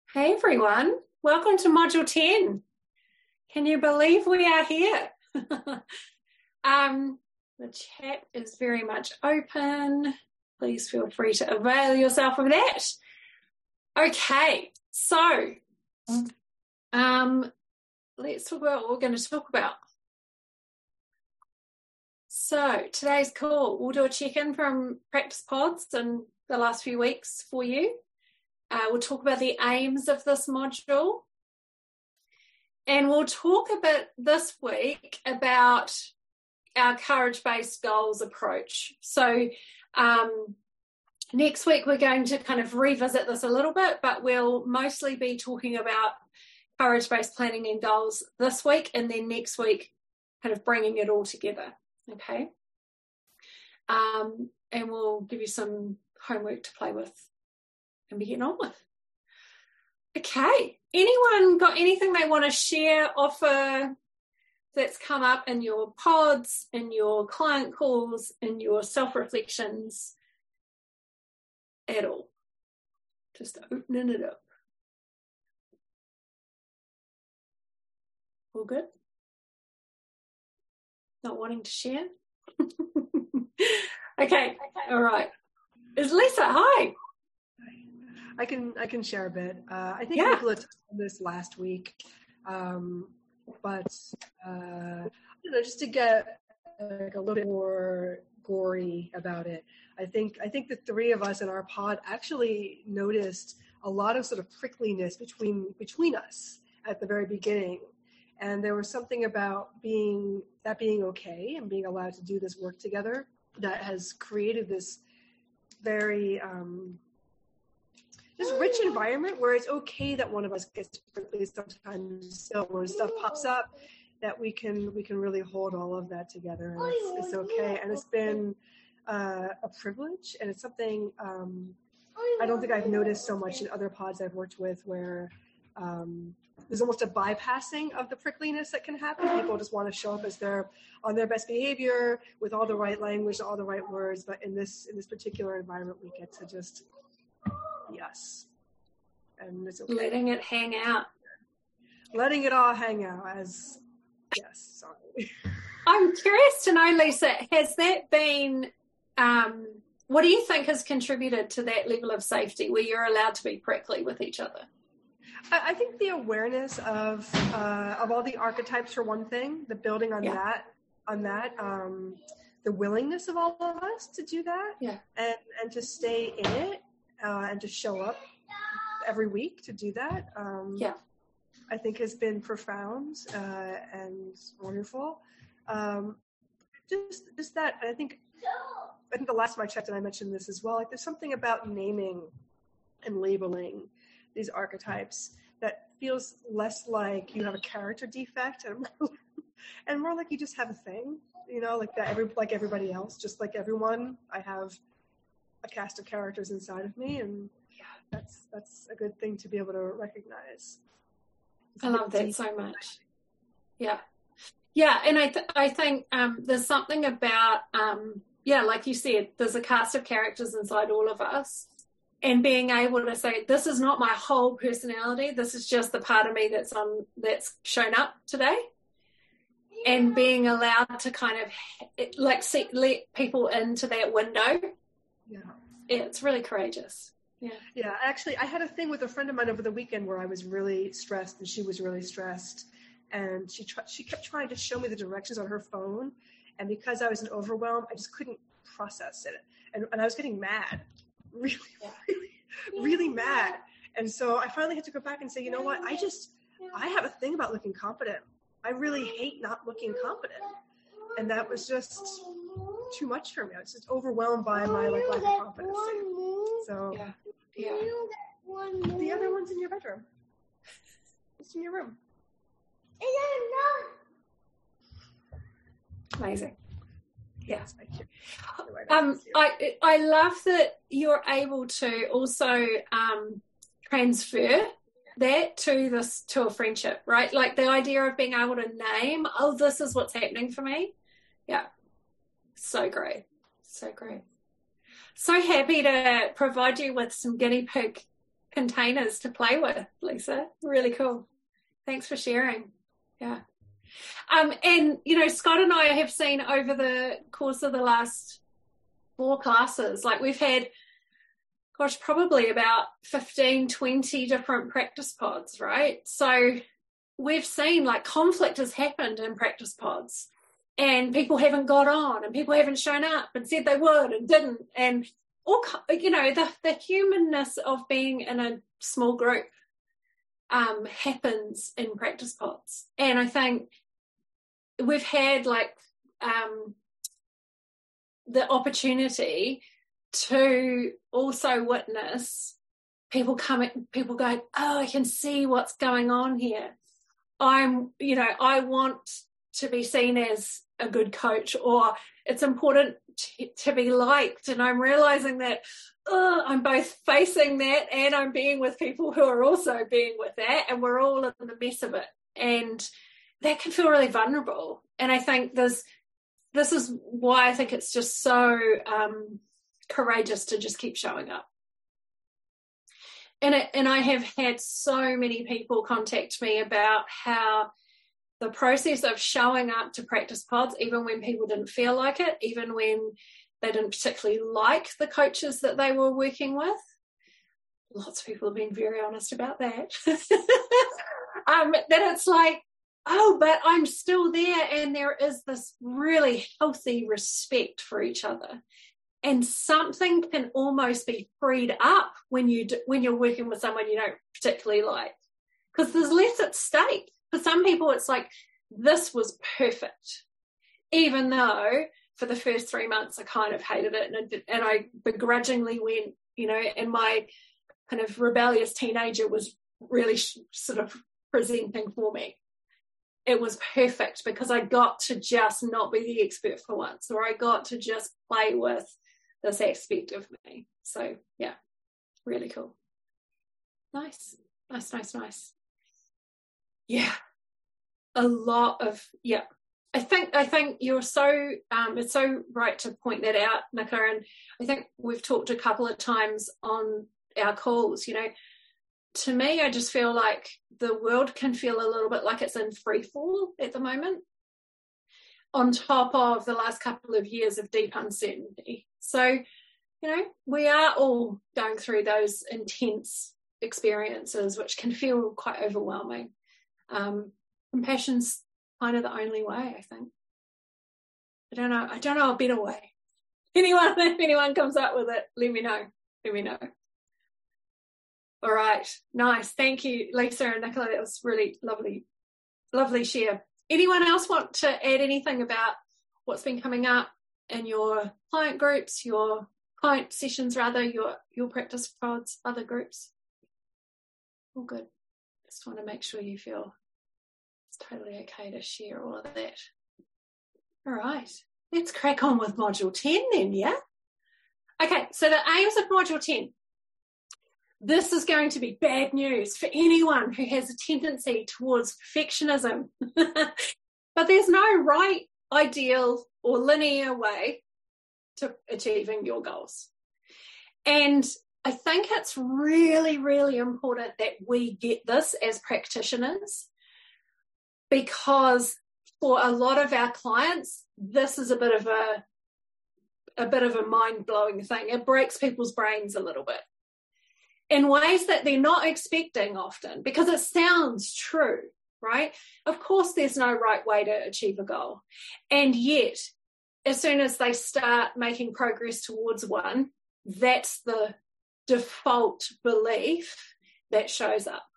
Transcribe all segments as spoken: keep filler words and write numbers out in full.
Hey everyone, welcome to Module ten. Can you believe we are here? um, the chat is very much open. Please feel free to avail yourself of that. Okay, so um, let's talk about what we're going to talk about. So today's call, we'll do a check-in from Practice Pods in the last few weeks for you. Uh, we'll talk about the aims of this module. And we'll talk a bit this week about our courage-based goals approach. So um, next week we're going to kind of revisit this a little bit, but we'll mostly be talking about courage-based planning and goals this week, and then next week kind of bringing it all together, okay? Um, and we'll give you some homework to play with and be getting on with. Okay, anyone got anything they want to share, offer that's come up in your pods, in your client calls, in your self-reflections at all? Just opening it up. All good? Not wanting to share? okay, all right. Is Lisa, hi. I can I can share a bit. Uh, I think yeah. Nicola touched on this last week, um, but uh, you know, just to get like a little bit more gory about it, I think I think the three of us in our pod actually noticed a lot of sort of prickliness between between us at the very beginning, and there was something about being that being okay and being allowed to do this work together that has created this very um, this rich environment where it's okay that one of us gets prickly sometimes still when stuff pops up, that we can we can really hold all of that together, and it's, it's okay. And it's been uh, a privilege, and it's something um, I don't think I've noticed so much in other pods I've worked with, where um, there's almost a bypassing of the prickliness that can happen. People just want to show up as they're on their best behavior with all the right language, all the right words, but in this in this particular environment, we get to just yes, and it's okay. Letting it hang out. Letting it all hang out as, yes, sorry. I'm curious to know, Lisa, has that been, um, what do you think has contributed to that level of safety where you're allowed to be prickly with each other? I, I think the awareness of uh, of all the archetypes for one thing, the building on yeah. that, on that, um, the willingness of all of us to do that, yeah. and, and to stay in it. Uh, and to show up every week to do that, um, yeah, I think has been profound uh, and wonderful. Um, just, just that. I think, I think the last time I checked, and I mentioned this as well. Like, there's something about naming and labeling these archetypes that feels less like you have a character defect, and more, and more like you just have a thing. You know, like that. Every like everybody else, just like everyone, I have a cast of characters inside of me, and yeah, that's that's a good thing to be able to recognize. It's I love that so much. Yeah, yeah, and I th- I think um, there's something about um, yeah, like you said, there's a cast of characters inside all of us, and being able to say, this is not my whole personality. This is just the part of me that's on that's shown up today. And being allowed to kind of like see, let people into that window. Yeah. yeah, it's really courageous. Yeah. Yeah, actually, I had a thing with a friend of mine over the weekend where I was really stressed and she was really stressed. And she tr- she kept trying to show me the directions on her phone. And because I was in overwhelm, I just couldn't process it. And, and I was getting mad, really, yeah. really, really mad. And so I finally had to go back and say, you know what, I just, I have a thing about looking competent. I really hate not looking competent. And that was just too much for me. I was just overwhelmed by my like lack of confidence. So yeah. yeah. The other one's in your bedroom. It's in your room. Amazing. Yeah. Yes, thank you. Um, I I love that you're able to also um, transfer that to this to a friendship, right? Like the idea of being able to name, oh, this is what's happening for me. Yeah. So great. So great. So happy to provide you with some guinea pig containers to play with, Lisa. Really cool. Thanks for sharing. Yeah. Um, and, you know, Scott and I have seen over the course of the last four classes, like we've had, gosh, probably about fifteen, twenty different practice pods, right? So we've seen like conflict has happened in practice pods, and people haven't got on, and people haven't shown up and said they would and didn't. And all, you know, the, the humanness of being in a small group um, happens in practice pods. And I think we've had like um, the opportunity to also witness people coming, people going, oh, I can see what's going on here. I'm, you know, I want to be seen as a good coach, or it's important to, to be liked. And I'm realizing that oh, I'm both facing that and I'm being with people who are also being with that, and we're all in the mess of it. And that can feel really vulnerable. And I think there's, this is why I think it's just so um, courageous to just keep showing up. And, it, and I have had so many people contact me about how the process of showing up to practice pods, even when people didn't feel like it, even when they didn't particularly like the coaches that they were working with. Lots of people have been very honest about that. um, that it's like, oh, but I'm still there, and there is this really healthy respect for each other. And something can almost be freed up when, you do, when you're working with someone you don't particularly like, because there's less at stake. For some people, it's like, this was perfect, even though for the first three months I kind of hated it, and, and I begrudgingly went, you know, and my kind of rebellious teenager was really sh- sort of presenting for me. It was perfect because I got to just not be the expert for once, or I got to just play with this aspect of me. So, yeah, really cool. Nice, nice, nice, nice. Yeah, a lot of, yeah. I think I think you're so, um, it's so right to point that out, Nicola, and I think we've talked a couple of times on our calls, you know, to me, I just feel like the world can feel a little bit like it's in free fall at the moment, on top of the last couple of years of deep uncertainty. So, you know, we are all going through those intense experiences, which can feel quite overwhelming. Um, compassion's kind of the only way, I think. I don't know. I don't know a better way. Anyone, if anyone comes up with it, let me know. Let me know. All right. Nice. Thank you, Lisa and Nicola. That was really lovely, lovely share. Anyone else want to add anything about what's been coming up in your client groups, your client sessions, rather, your, your practice pods, other groups? All good. Just want to make sure you feel it's totally okay to share all of that. All right. Let's crack on with Module ten then, yeah? Okay, so the aims of Module ten. This is going to be bad news for anyone who has a tendency towards perfectionism. But there's no right, ideal, or linear way to achieving your goals. And I think it's really, really important that we get this as practitioners, because for a lot of our clients, this is a bit of a, a bit of a mind-blowing thing. It breaks people's brains a little bit in ways that they're not expecting often, because it sounds true, right? Of course, there's no right way to achieve a goal. And yet, as soon as they start making progress towards one, that's the default belief that shows up.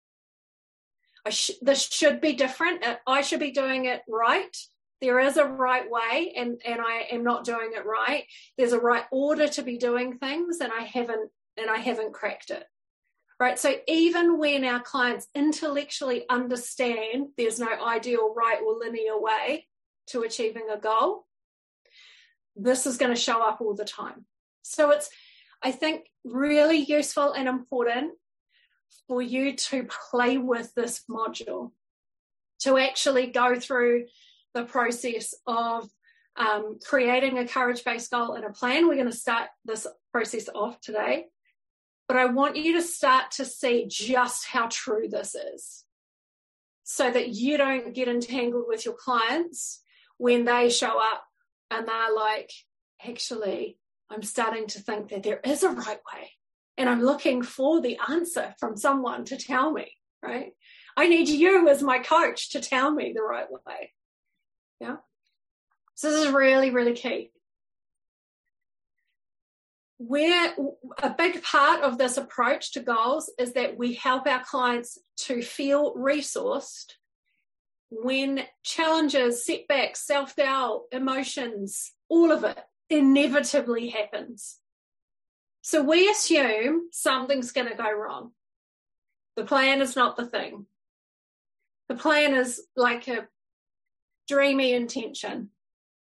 I sh- this should be different. I should be doing it right. There is a right way, and, and I am not doing it right. There's a right order to be doing things, and I haven't and I haven't cracked it. Right? So even when our clients intellectually understand there's no ideal right or linear way to achieving a goal, this is going to show up all the time. So it's, I think, really useful and important for you to play with this module, to actually go through the process of um, creating a courage-based goal and a plan. We're going to start this process off today. but I want you to start to see just how true this is so that you don't get entangled with your clients when they show up and they're like, actually, I'm starting to think that there is a right way and I'm looking for the answer from someone to tell me, right? I need you as my coach to tell me the right way. Yeah. So this is really, really key. We're, a big part of this approach to goals is that we help our clients to feel resourced when challenges, setbacks, self-doubt, emotions, all of it inevitably happens. So we assume something's going to go wrong. The plan is not the thing. The plan is like a dreamy intention.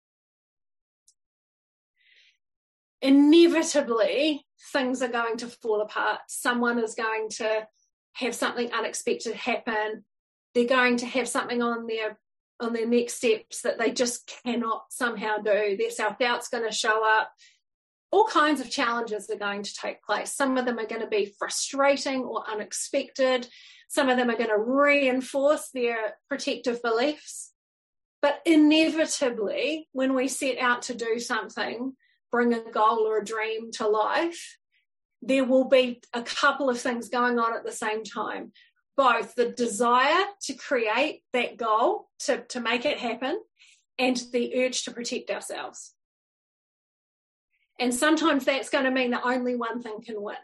Inevitably, things are going to fall apart. Someone is going to have something unexpected happen. They're going to have something on their on their next steps that they just cannot somehow do. Their self-doubt's going to show up. All kinds of challenges are going to take place. Some of them are going to be frustrating or unexpected. Some of them are going to reinforce their protective beliefs. But inevitably, when we set out to do something, bring a goal or a dream to life, there will be a couple of things going on at the same time. Both the desire to create that goal, to, to make it happen, and the urge to protect ourselves. And sometimes that's going to mean that only one thing can win.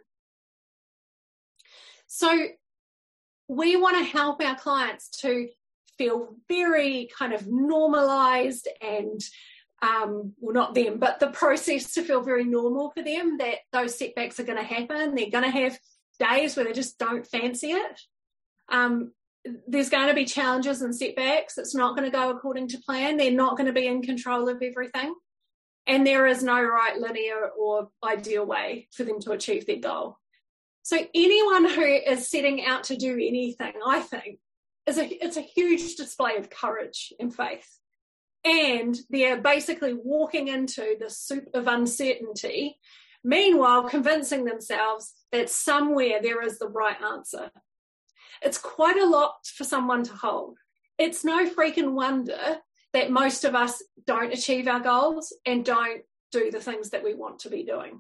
So we want to help our clients to feel very kind of normalized and Um, well, not them, but the process to feel very normal for them, that those setbacks are going to happen. They're going to have days where they just don't fancy it. Um, there's going to be challenges and setbacks. It's not going to go according to plan. They're not going to be in control of everything. And there is no right, linear or ideal way for them to achieve their goal. So anyone who is setting out to do anything, I think, is a, it's a huge display of courage and faith. And they're basically walking into the soup of uncertainty, meanwhile convincing themselves that somewhere there is the right answer. It's quite a lot for someone to hold. It's no freaking wonder that most of us don't achieve our goals and don't do the things that we want to be doing.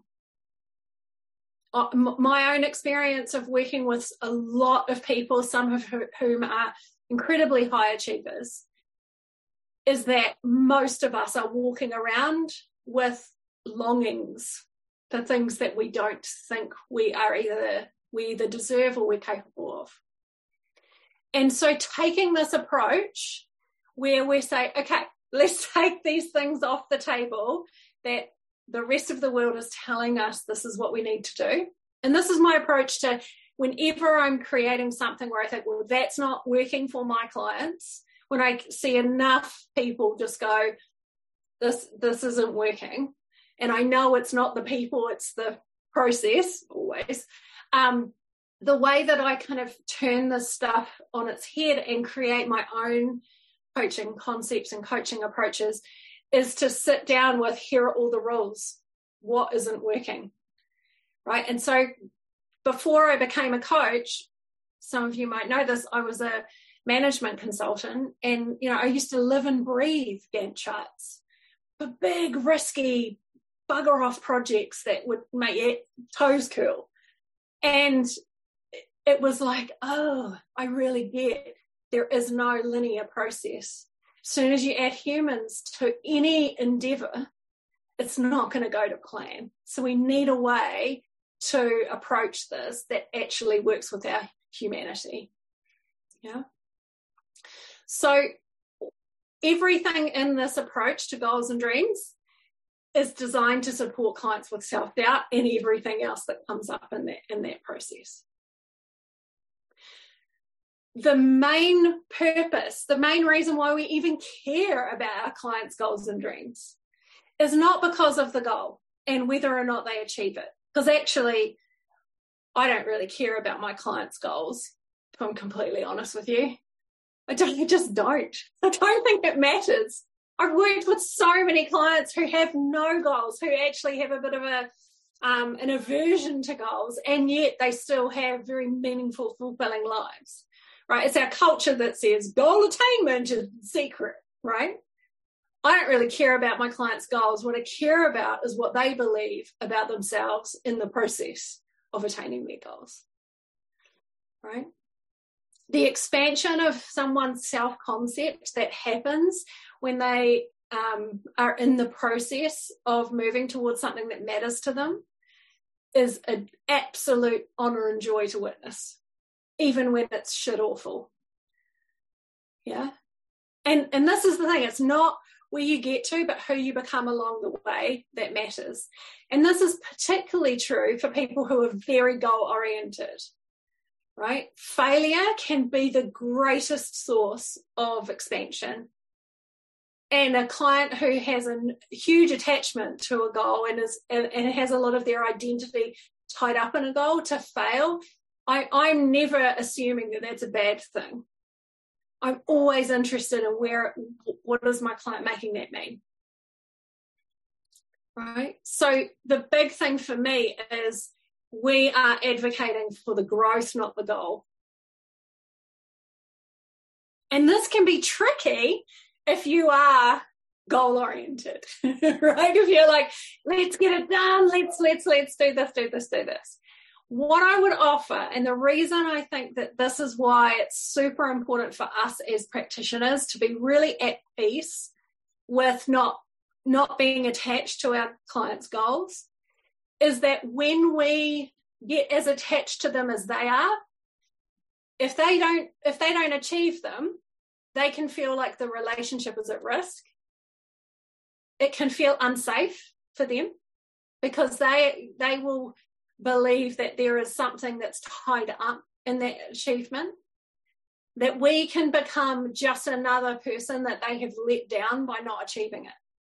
My own experience of working with a lot of people, some of whom are incredibly high achievers, is that most of us are walking around with longings for things that we don't think we are either, we either deserve or we're capable of. And so taking this approach where we say, okay, let's take these things off the table that the rest of the world is telling us this is what we need to do. And this is my approach to whenever I'm creating something where I think, well, that's not working for my clients. When I see enough people just go, this this isn't working, and I know it's not the people, it's the process, always, um, the way that I kind of turn this stuff on its head and create my own coaching concepts and coaching approaches is to sit down with, here are all the rules. What isn't working, right? And so before I became a coach, some of you might know this, I was a management consultant, and you know I used to live and breathe Gantt charts for big risky bugger off projects that would make your toes curl, and it was like, oh, I really get there is no linear process. As soon as you add humans to any endeavor, it's not going to go to plan. So we need a way to approach this that actually works with our humanity. Yeah. So everything in this approach to goals and dreams is designed to support clients with self-doubt and everything else that comes up in that, in that process. The main purpose, the main reason why we even care about our clients' goals and dreams is not because of the goal and whether or not they achieve it. Because actually, I don't really care about my clients' goals, if I'm completely honest with you. I don't, I just don't. I don't think it matters. I've worked with so many clients who have no goals, who actually have a bit of a, um, an aversion to goals, and yet they still have very meaningful, fulfilling lives, right? It's our culture that says goal attainment is secret, right? I don't really care about my clients' goals. What I care about is what they believe about themselves in the process of attaining their goals, right? The expansion of someone's self-concept that happens when they um, are in the process of moving towards something that matters to them is an absolute honor and joy to witness, even when it's shit awful. Yeah. And, and this is the thing, it's not where you get to, but who you become along the way that matters. And this is particularly true for people who are very goal-oriented, right? Failure can be the greatest source of expansion. And a client who has a huge attachment to a goal and is and, and has a lot of their identity tied up in a goal, to fail, I, I'm never assuming that that's a bad thing. I'm always interested in where, what is my client making that mean? Right? So the big thing for me is we are advocating for the growth, not the goal. And this can be tricky if you are goal-oriented, right? If you're like, let's get it done, let's, let's, let's do this, do this, do this. What I would offer, and the reason I think that this is why it's super important for us as practitioners to be really at peace with not, not being attached to our clients' goals, is that when we get as attached to them as they are, if they don't, if they don't achieve them, they can feel like the relationship is at risk. It can feel unsafe for them because they they will believe that there is something that's tied up in that achievement, that we can become just another person that they have let down by not achieving it.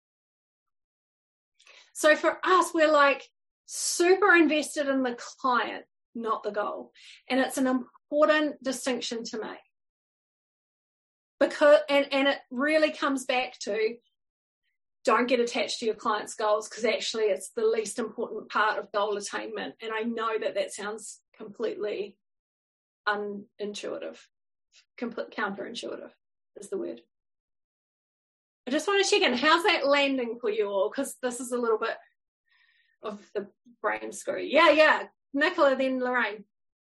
So for us, we're like super invested in the client, not the goal. And it's an important distinction to make. Because and, and it really comes back to, don't get attached to your client's goals, because actually it's the least important part of goal attainment. And I know that that sounds completely unintuitive, complete counterintuitive is the word. I just want to check in, how's that landing for you all? Because this is a little bit of the brain screw. Yeah, yeah. Nicola, then Lorraine.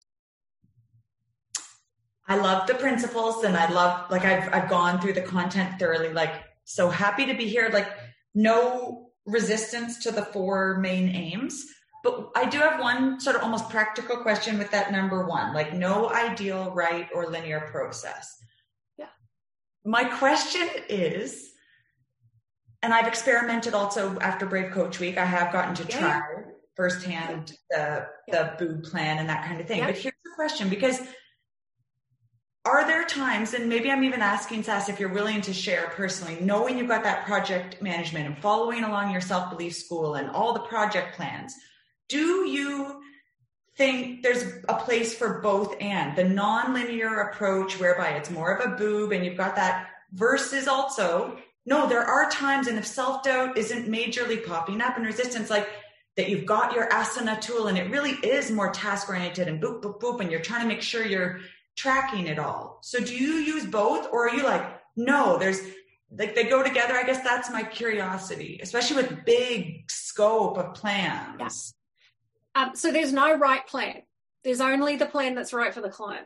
I love the principles, and I love, like, I've I've gone through the content thoroughly, like, so happy to be here. Like, no resistance to the four main aims, but I do have one sort of almost practical question with that number one, like no ideal, right, or linear process. Yeah. My question is, and I've experimented also after Brave Coach Week, I have gotten to yeah. try firsthand yeah. the, yeah. the boob plan and that kind of thing. Yeah. But here's the question, because are there times, and maybe I'm even asking Sass if you're willing to share personally, knowing you've got that project management and following along your self-belief school and all the project plans, do you think there's a place for both and the non-linear approach whereby it's more of a boob and you've got that, versus also, no, there are times, and if self-doubt isn't majorly popping up and resistance, like that you've got your asana tool and it really is more task-oriented and boop, boop, boop, and you're trying to make sure you're tracking it all. So do you use both, or are you like, no, there's like they go together? I guess that's my curiosity, especially with big scope of plans. Yes. Um, so there's no right plan. There's only the plan that's right for the client.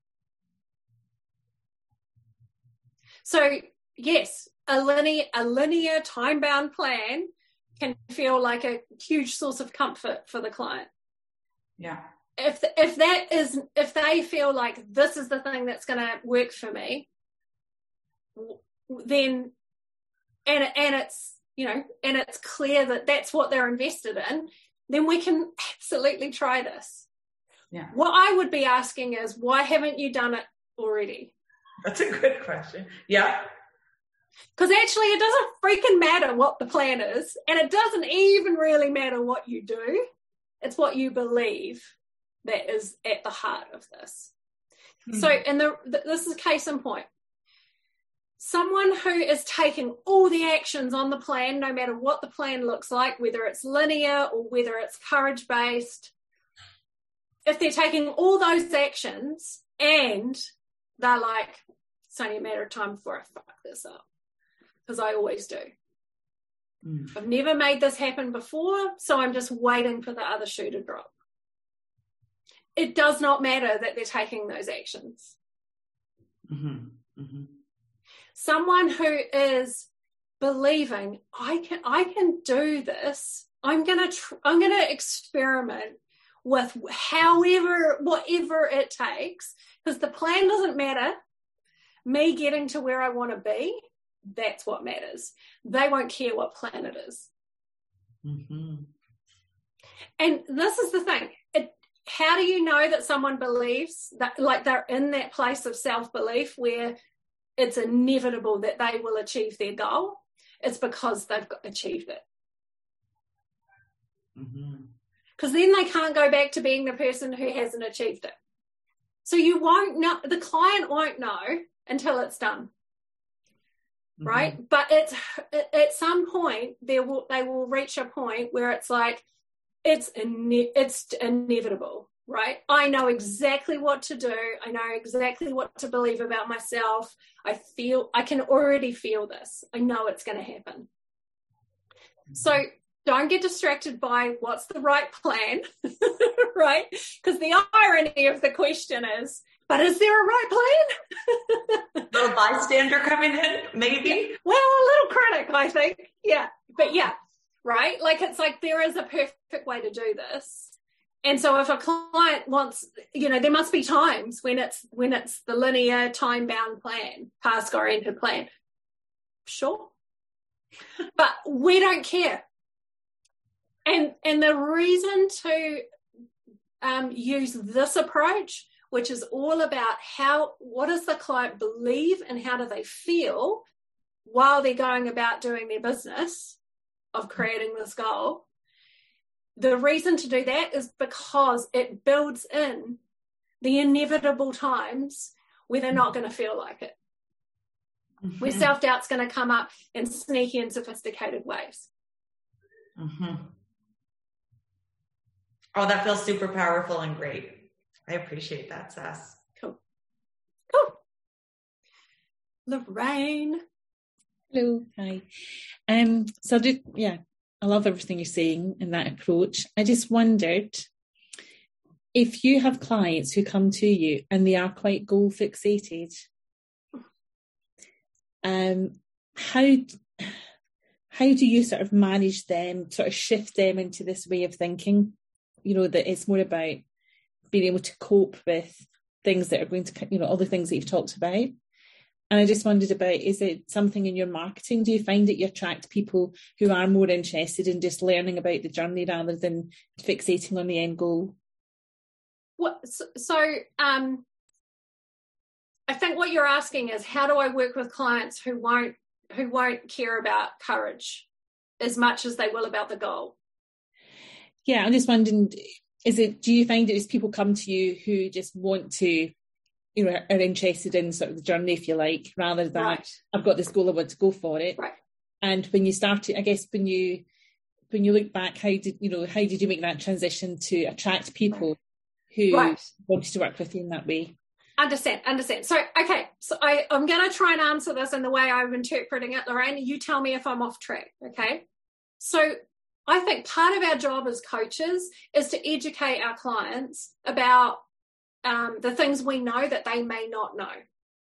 So yes, a linear, a linear time-bound plan can feel like a huge source of comfort for the client. Yeah. If if that is if they feel like this is the thing that's going to work for me, then and and it's you know and it's clear that that's what they're invested in, then we can absolutely try this. Yeah. What I would be asking is, why haven't you done it already? That's a good question. Yeah. Because actually, it doesn't freaking matter what the plan is, and it doesn't even really matter what you do. It's what you believe that is at the heart of this. Mm-hmm. So, and the, the, this is case in point. someone who is taking all the actions on the plan, no matter what the plan looks like, whether it's linear or whether it's courage-based, if they're taking all those actions and they're like, it's only a matter of time before I fuck this up, because I always do. Mm. I've never made this happen before, so I'm just waiting for the other shoe to drop. It does not matter that they're taking those actions. Mm-hmm. Mm-hmm. Someone who is believing, I can, I can do this. I'm gonna, tr- I'm gonna experiment with however, whatever it takes, because the plan doesn't matter. Me getting to where I want to be, that's what matters. They won't care what plan it is. Mm-hmm. And this is the thing. It, how do you know that someone believes that, like they're in that place of self-belief where it's inevitable that they will achieve their goal? It's because they've got, achieved it. Because mm-hmm. then they can't go back to being the person who hasn't achieved it. So you won't know, the client won't know until it's done. Mm-hmm. Right? But it's at some point there will they will reach a point where it's like it's ine- it's inevitable, right? I know exactly what to do. I know exactly what to believe about myself. I feel I can already feel this. I know it's going to happen. Mm-hmm. So don't get distracted by what's the right plan, right? Because the irony of the question is, but is there a right plan? Little bystander coming in, maybe? Yeah. Well, a little critic, I think. Yeah. But yeah, right? Like it's like there is a perfect way to do this. And so if a client wants, you know, there must be times when it's when it's the linear time-bound plan, task-oriented plan. Sure. But we don't care. And and the reason to um, use this approach, which is all about how, what does the client believe and how do they feel while they're going about doing their business of creating this goal. The reason to do that is because it builds in the inevitable times where they're not going to feel like it, mm-hmm. where self-doubt's going to come up in sneaky and sophisticated ways. Mm-hmm. Oh, that feels super powerful and great. I appreciate that, Sass. Cool. Cool. Lorraine. Hello. Hi. Um, so I did, yeah, I love everything you're saying in that approach. I just wondered if you have clients who come to you and they are quite goal fixated, um, how, how do you sort of manage them, sort of shift them into this way of thinking? You know, that it's more about being able to cope with things that are going to, you know, all the things that you've talked about. And I just wondered about, is it something in your marketing? Do you find that you attract people who are more interested in just learning about the journey rather than fixating on the end goal? What, so, so um, I think what you're asking is, how do I work with clients who won't, who won't care about courage as much as they will about the goal? Yeah, I'm just wondering, is it, do you find it as people come to you who just want to, you know, are interested in sort of the journey, if you like, rather than right. I've got this goal, I want to go for it. Right. And when you started, I guess when you when you look back, how did you know how did you make that transition to attract people who right. wanted to work with you in that way? Understand, understand. So, okay, so I, I'm going to try and answer this in the way I'm interpreting it, Lorraine. You tell me if I'm off track, okay? So I think part of our job as coaches is to educate our clients about um, the things we know that they may not know.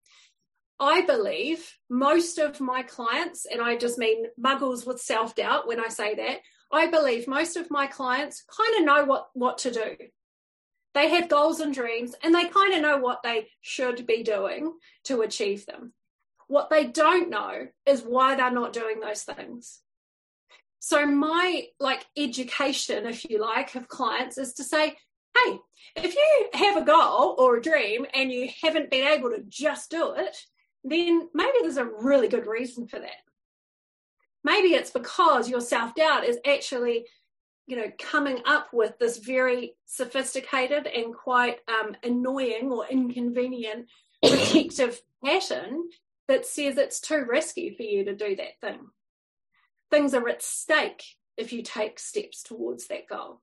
I believe most of my clients, and I just mean muggles with self-doubt when I say that, I believe most of my clients kind of know what, what to do. They have goals and dreams, and they kind of know what they should be doing to achieve them. What they don't know is why they're not doing those things. So my like education, if you like, of clients is to say, hey, if you have a goal or a dream and you haven't been able to just do it, then maybe there's a really good reason for that. Maybe it's because your self-doubt is actually, you know, coming up with this very sophisticated and quite um, annoying or inconvenient protective pattern that says it's too risky for you to do that thing. Things are at stake if you take steps towards that goal.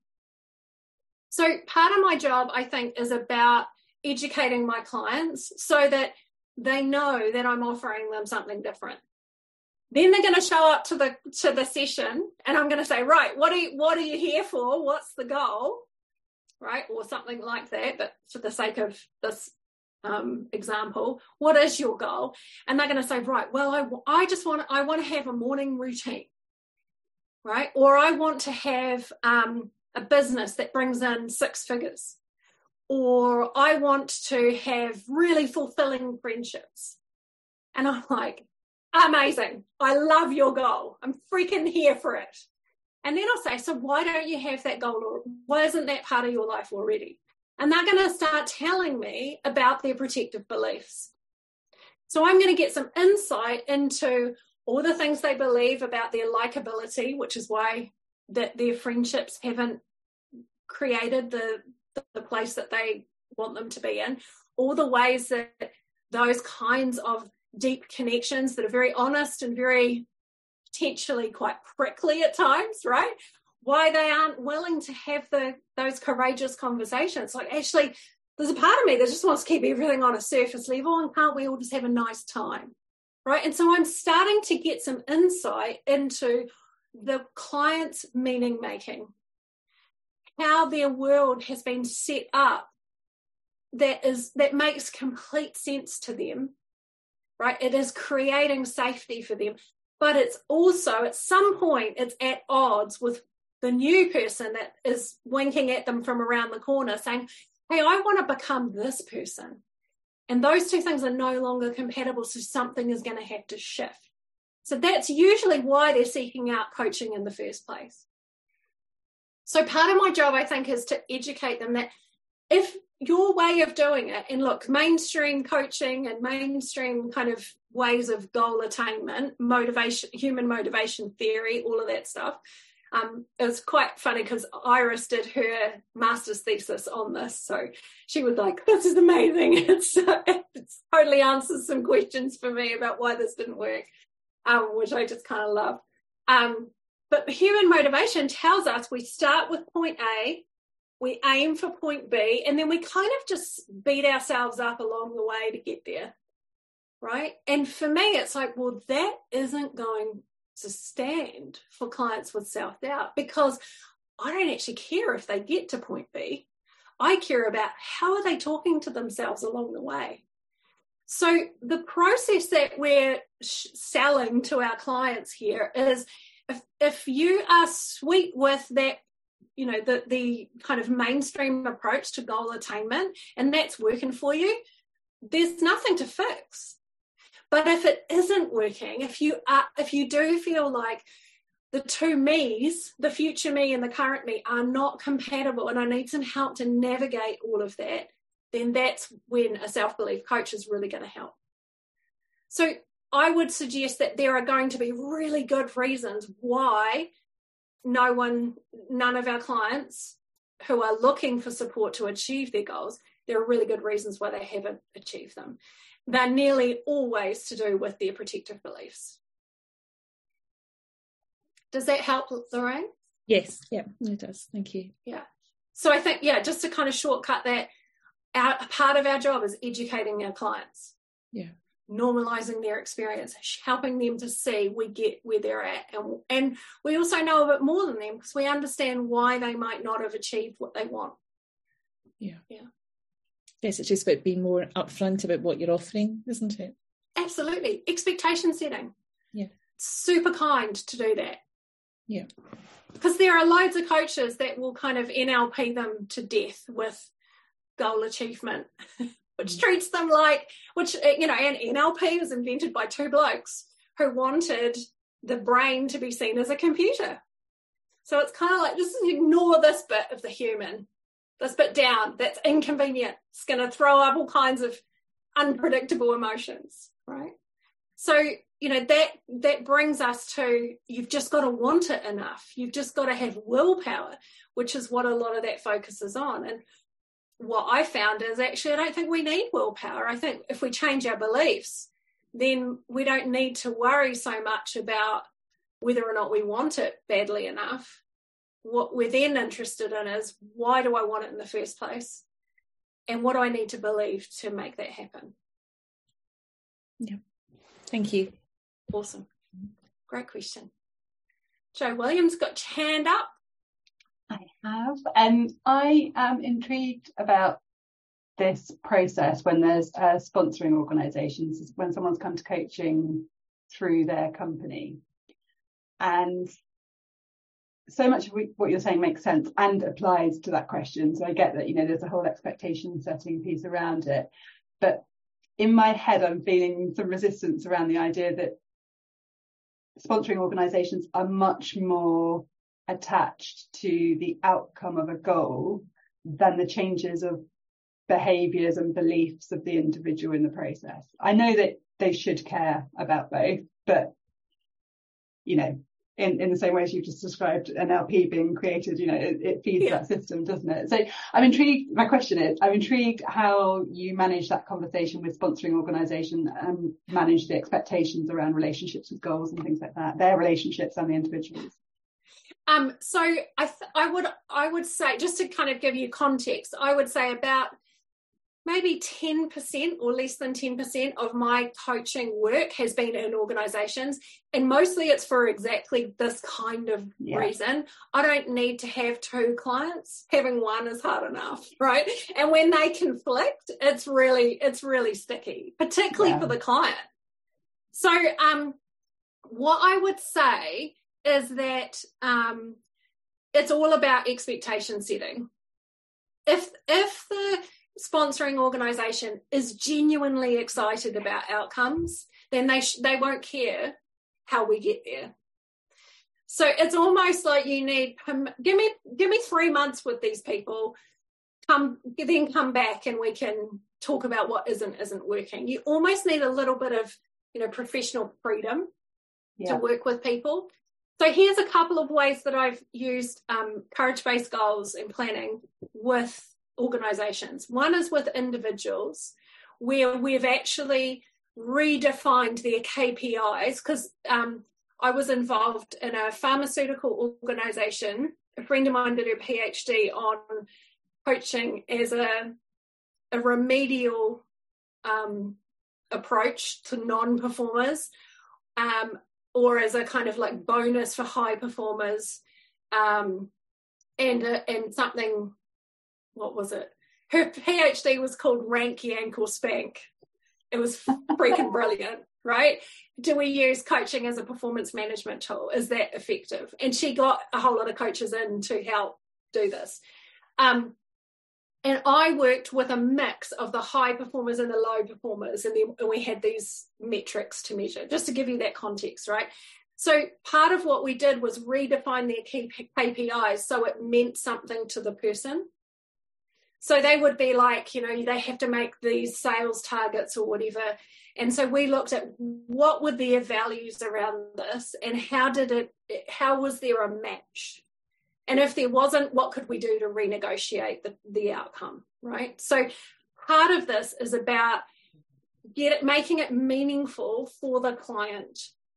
So part of my job, I think, is about educating my clients so that they know that I'm offering them something different. Then they're going to show up to the to the session, and I'm going to say, right, what are you, what are you here for? What's the goal? Right, or something like that. But for the sake of this um, example, what is your goal? And they're going to say, right, well, I I just want I want to have a morning routine, right? Or I want to have um, a business that brings in six figures. Or I want to have really fulfilling friendships. And I'm like, amazing. I love your goal. I'm freaking here for it. And then I'll say, so why don't you have that goal? Or why isn't that part of your life already? And they're going to start telling me about their protective beliefs. So I'm going to get some insight into all the things they believe about their likability, which is why that their friendships haven't created the the place that they want them to be in, all the ways that those kinds of deep connections that are very honest and very potentially quite prickly at times, right? Why they aren't willing to have the those courageous conversations. Like, actually, there's a part of me that just wants to keep everything on a surface level, and can't we all just have a nice time, right? And so I'm starting to get some insight into the client's meaning making, how their world has been set up that is that makes complete sense to them, right? It is creating safety for them, but it's also at some point it's at odds with the new person that is winking at them from around the corner saying, hey, I want to become this person. And those two things are no longer compatible, so something is going to have to shift. So that's usually why they're seeking out coaching in the first place. So part of my job, I think, is to educate them that if your way of doing it, and look, mainstream coaching and mainstream kind of ways of goal attainment, motivation, human motivation theory, all of that stuff, um, it was quite funny because Iris did her master's thesis on this. So she was like, this is amazing. It's, it totally answers some questions for me about why this didn't work, um, which I just kind of love. Um, But human motivation tells us we start with point A, we aim for point B, and then we kind of just beat ourselves up along the way to get there, right? And for me, it's like, well, that isn't going to stand for clients with self-doubt, because I don't actually care if they get to point B. I care about how are they talking to themselves along the way. So the process that we're selling to our clients here is, If, if you are sweet with that, you know, the, the kind of mainstream approach to goal attainment, and that's working for you, there's nothing to fix. But if it isn't working, if you are, if you do feel like the two me's, the future me and the current me, are not compatible, and I need some help to navigate all of that, then that's when a self-belief coach is really going to help. So I would suggest that there are going to be really good reasons why no one, none of our clients who are looking for support to achieve their goals, there are really good reasons why they haven't achieved them. They're nearly always to do with their protective beliefs. Does that help, Lorraine? Yes, yeah, it does. Thank you. Yeah. So I think, yeah, just to kind of shortcut that, our, part of our job is educating our clients. Yeah. Normalizing their experience, helping them to see we get where they're at. And, and we also know a bit more than them because we understand why they might not have achieved what they want. Yeah. Yeah. Yes, it's just about being more upfront about what you're offering, isn't it? Absolutely. Expectation setting. Yeah. Super kind to do that. Yeah. Because there are loads of coaches that will kind of N L P them to death with goal achievement, which treats them like, which, you know, and N L P was invented by two blokes who wanted the brain to be seen as a computer. So it's kind of like, just ignore this bit of the human, this bit down, that's inconvenient. It's going to throw up all kinds of unpredictable emotions, right? So, you know, that that brings us to, you've just got to want it enough. You've just got to have willpower, which is what a lot of that focuses on. And what I found is actually I don't think we need willpower. I think if we change our beliefs, then we don't need to worry so much about whether or not we want it badly enough. What we're then interested in is, why do I want it in the first place? And what do I need to believe to make that happen? Yeah. Thank you. Awesome. Great question. Jo Williams, got your hand up. I have. And um, I am intrigued about this process when there's uh, sponsoring organisations, when someone's come to coaching through their company. And so much of what you're saying makes sense and applies to that question. So I get that, you know, there's a whole expectation setting piece around it. But in my head, I'm feeling some resistance around the idea that sponsoring organisations are much more attached to the outcome of a goal than the changes of behaviours and beliefs of the individual in the process. I know that they should care about both, but, you know, in, in the same way as you've just described N L P being created, you know, it, it feeds yeah. that system, doesn't it? So I'm intrigued, my question is, I'm intrigued how you manage that conversation with sponsoring organisation and manage the expectations around relationships with goals and things like that, their relationships and the individuals. Um, so I, th- I would, I would say, just to kind of give you context, I would say about maybe ten percent or less than ten percent of my coaching work has been in organisations, and mostly it's for exactly this kind of yeah. reason. I don't need to have two clients. Having one is hard enough, right? And when they conflict, it's really, it's really sticky, particularly yeah. for the client. So um, what I would say is that um, it's all about expectation setting. If if the sponsoring organisation is genuinely excited about outcomes, then they sh- they won't care how we get there. So it's almost like you need give me give me three months with these people, come then come back and we can talk about what isn't isn't working. You almost need a little bit of, you know, professional freedom yeah. to work with people. So here's a couple of ways that I've used um, courage-based goals and planning with organisations. One is with individuals, where we've actually redefined their K P Is, because um, I was involved in a pharmaceutical organisation. A friend of mine did her PhD on coaching as a, a remedial um, approach to non-performers, um, or as a kind of like bonus for high performers, um, and uh, and something. What was it? Her PhD was called Rank, Yank or Spank. It was freaking brilliant, right? Do we use coaching as a performance management tool? Is that effective? And she got a whole lot of coaches in to help do this. Um, and I worked with a mix of the high performers and the low performers, and then and we had these metrics to measure, just to give you that context, right? So part of what we did was redefine their key K P Is so it meant something to the person. So they would be like, you know, they have to make these sales targets or whatever. And so we looked at what were their values around this, and how did it, how was there a match? And if there wasn't, what could we do to renegotiate the, the outcome, right? So part of this is about get it, making it meaningful for the client,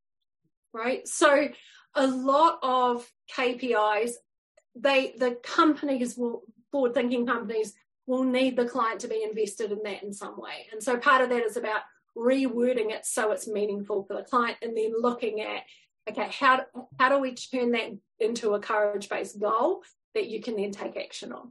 right? So a lot of K P Is, they the companies will, forward-thinking companies will need the client to be invested in that in some way. And so part of that is about rewording it so it's meaningful for the client, and then looking at, okay, how, how do we turn that into a courage-based goal that you can then take action on?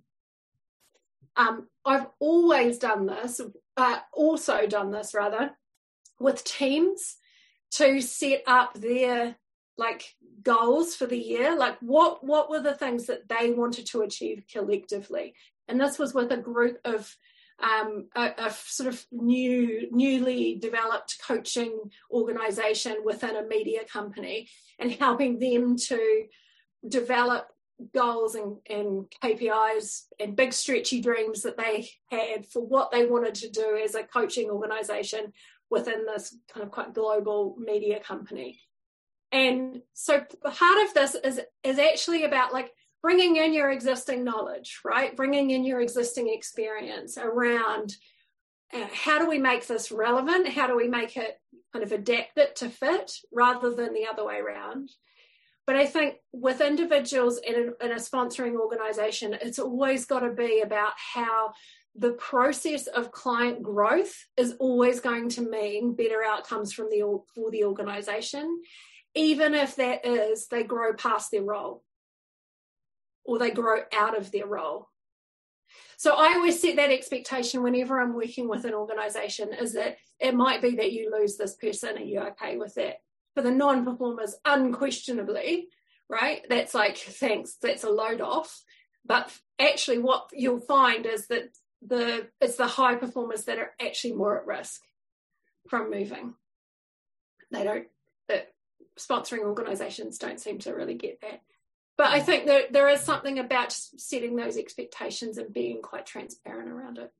Um, I've always done this, uh, also done this rather, with teams to set up their like goals for the year, like what what were the things that they wanted to achieve collectively. And this was with a group of um, a, a sort of new newly developed coaching organisation within a media company, and helping them to develop goals and, and K P Is and big stretchy dreams that they had for what they wanted to do as a coaching organisation within this kind of quite global media company. And so part of this is, is actually about like bringing in your existing knowledge, right? Bringing in your existing experience around uh, how do we make this relevant? How do we make it kind of adapt it to fit rather than the other way around? But I think with individuals in a, in a sponsoring organisation, it's always got to be about how the process of client growth is always going to mean better outcomes from the for the organisation, even if that is they grow past their role or they grow out of their role. So I always set that expectation whenever I'm working with an organisation, is that it might be that you lose this person. Are you okay with that? For the non-performers, unquestionably, right? That's like, thanks, that's a load off. But actually what you'll find is that the it's the high performers that are actually more at risk from moving. They don't, the sponsoring organisations don't seem to really get that. But I think that there is something about setting those expectations and being quite transparent around it.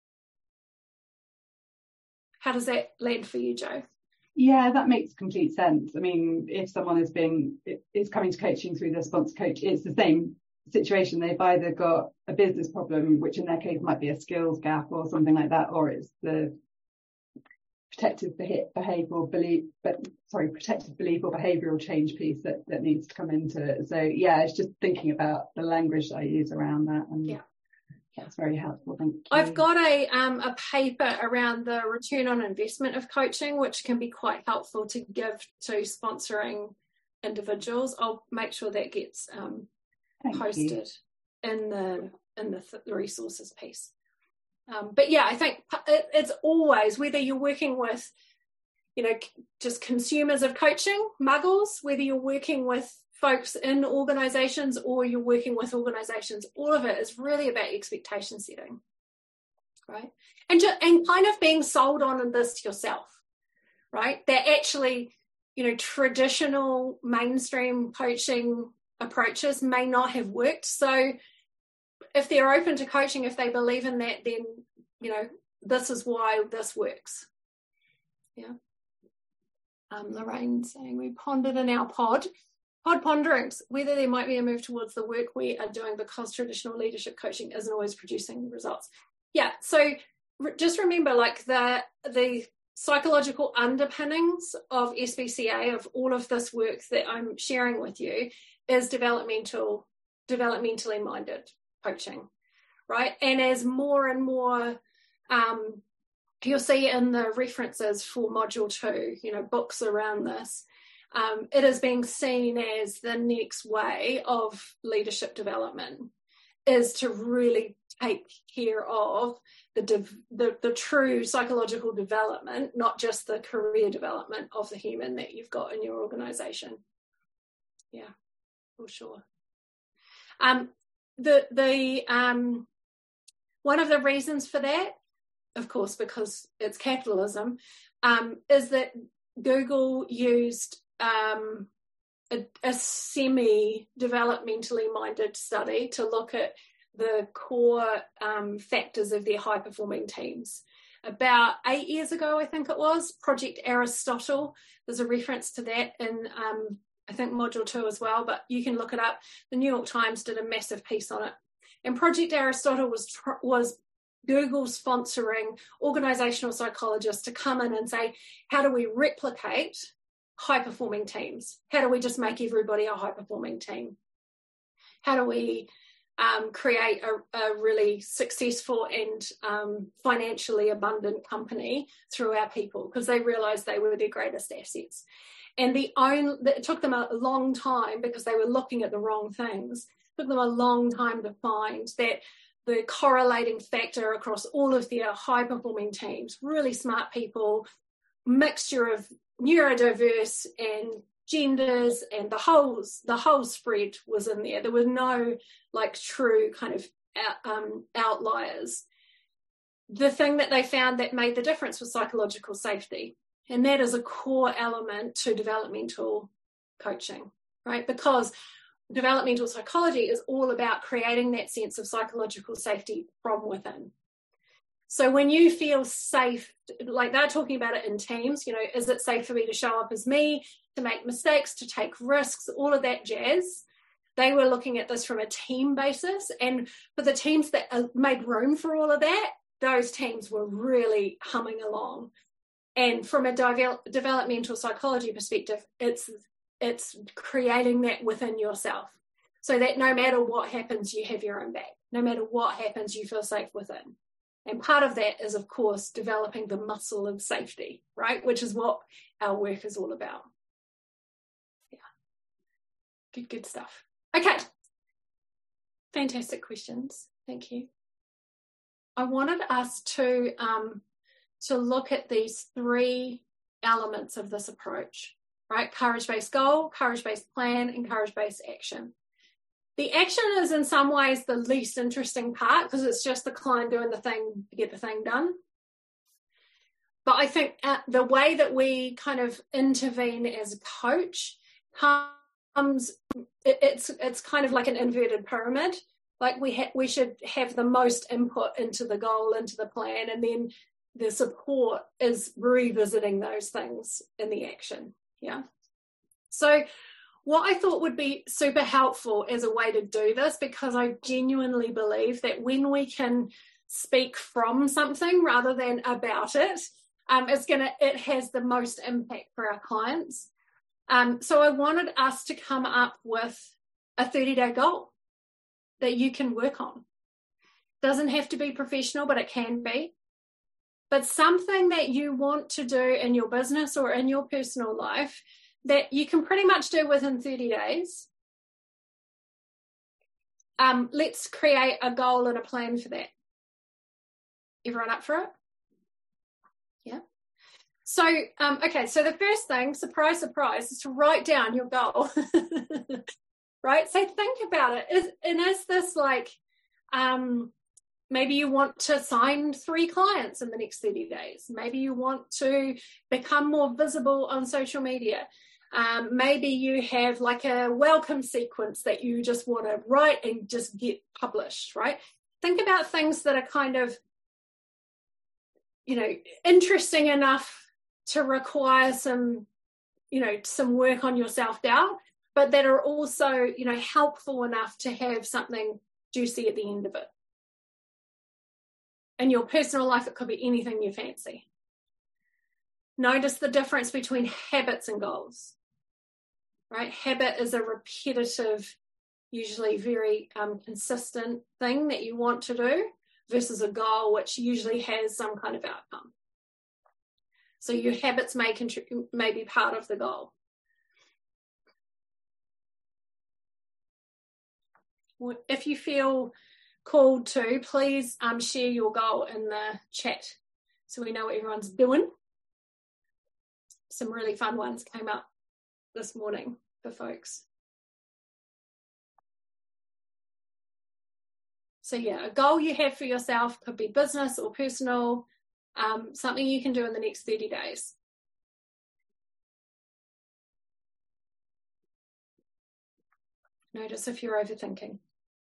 How does that land for you, Jo? Yeah, that makes complete sense. I mean, if someone has been is coming to coaching through their sponsor coach, it's the same situation. They've either got a business problem, which in their case might be a skills gap or something like that, or it's the protective behavioural belief, but sorry, protective belief or behavioural change piece that, that needs to come into it. So yeah, it's just thinking about the language that I use around that, and yeah. That's very helpful. Thank you. I've got a um, a paper around the return on investment of coaching, which can be quite helpful to give to sponsoring individuals. I'll make sure that gets um, posted you. in the in the, th- the resources piece. Um, but yeah, I think it, it's always, whether you're working with, you know, just consumers of coaching, muggles, whether you're working with folks in organisations or you're working with organisations, all of it is really about expectation setting, right? And just, and kind of being sold on this yourself, right? That actually, you know, traditional mainstream coaching approaches may not have worked. So if they're open to coaching, if they believe in that, then, you know, this is why this works. Yeah. Um, Lorraine saying, we pondered in our pod. Pod ponderings, whether there might be a move towards the work we are doing because traditional leadership coaching isn't always producing results. Yeah, so re- just remember, like the the psychological underpinnings of S B C A, of all of this work that I'm sharing with you, is developmental, developmentally minded coaching, right? And as more and more, um, you'll see in the references for module two, you know, books around this, Um, it is being seen as the next way of leadership development, is to really take care of the, de- the the true psychological development, not just the career development of the human that you've got in your organisation. Yeah, for sure. Um, the the um, one of the reasons for that, of course, because it's capitalism, um, is that Google used Um, a, a semi-developmentally minded study to look at the core um, factors of their high-performing teams. About eight years ago, I think it was, Project Aristotle, there's a reference to that in, um, I think, module two as well, but you can look it up. The New York Times did a massive piece on it. And Project Aristotle was was Google sponsoring organisational psychologists to come in and say, how do we replicate high-performing teams? How do we just make everybody a high-performing team? How do we um, create a, a really successful and um, financially abundant company through our people? Because they realised they were their greatest assets. And the only, it took them a long time, because they were looking at the wrong things, it took them a long time to find that the correlating factor across all of their high-performing teams, really smart people, mixture of neurodiverse and genders, and the whole the whole spread was in there. There were no like true kind of out, um, outliers. The thing that they found that made the difference was psychological safety, and that is a core element to developmental coaching, right? Because developmental psychology is all about creating that sense of psychological safety from within. So when you feel safe, like they're talking about it in teams, you know, is it safe for me to show up as me, to make mistakes, to take risks, all of that jazz? They were looking at this from a team basis. And for the teams that made room for all of that, those teams were really humming along. And from a de- developmental psychology perspective, it's it's creating that within yourself, so that no matter what happens, you have your own back. No matter what happens, you feel safe within. And part of that is, of course, developing the muscle of safety, right? Which is what our work is all about. Yeah. Good, good stuff. Okay. Fantastic questions. Thank you. I wanted us to, um, to look at these three elements of this approach, right? Courage-based goal, courage-based plan, and courage-based action. The action is in some ways the least interesting part because it's just the client doing the thing to get the thing done. But I think uh, the way that we kind of intervene as a coach comes, it, it's it's kind of like an inverted pyramid. Like we ha- we should have the most input into the goal, into the plan, and then the support is revisiting those things in the action. Yeah. So what I thought would be super helpful as a way to do this, because I genuinely believe that when we can speak from something rather than about it, um, it's gonna it has the most impact for our clients. Um, so I wanted us to come up with a thirty-day goal that you can work on. Doesn't have to be professional, but it can be. But something that you want to do in your business or in your personal life that you can pretty much do within thirty days. Um, let's create a goal and a plan for that. Everyone up for it? Yeah. So, um, okay, so the first thing, surprise, surprise, is to write down your goal. Right? So think about it. Is, and is this like, um, maybe you want to sign three clients in the next thirty days. Maybe you want to become more visible on social media. Um, maybe you have like a welcome sequence that you just want to write and just get published, right? Think about things that are kind of, you know, interesting enough to require some, you know, some work on your self-doubt, but that are also, you know, helpful enough to have something juicy at the end of it. In your personal life, it could be anything you fancy. Notice the difference between habits and goals. Right? Habit is a repetitive, usually very um, consistent thing that you want to do versus a goal, which usually has some kind of outcome. So your habits may, contrib- may be part of the goal. If you feel called to, please um, share your goal in the chat so we know what everyone's doing. Some really fun ones came up this morning for folks. So yeah, a goal you have for yourself could be business or personal, um, something you can do in the next thirty days. Notice if you're overthinking.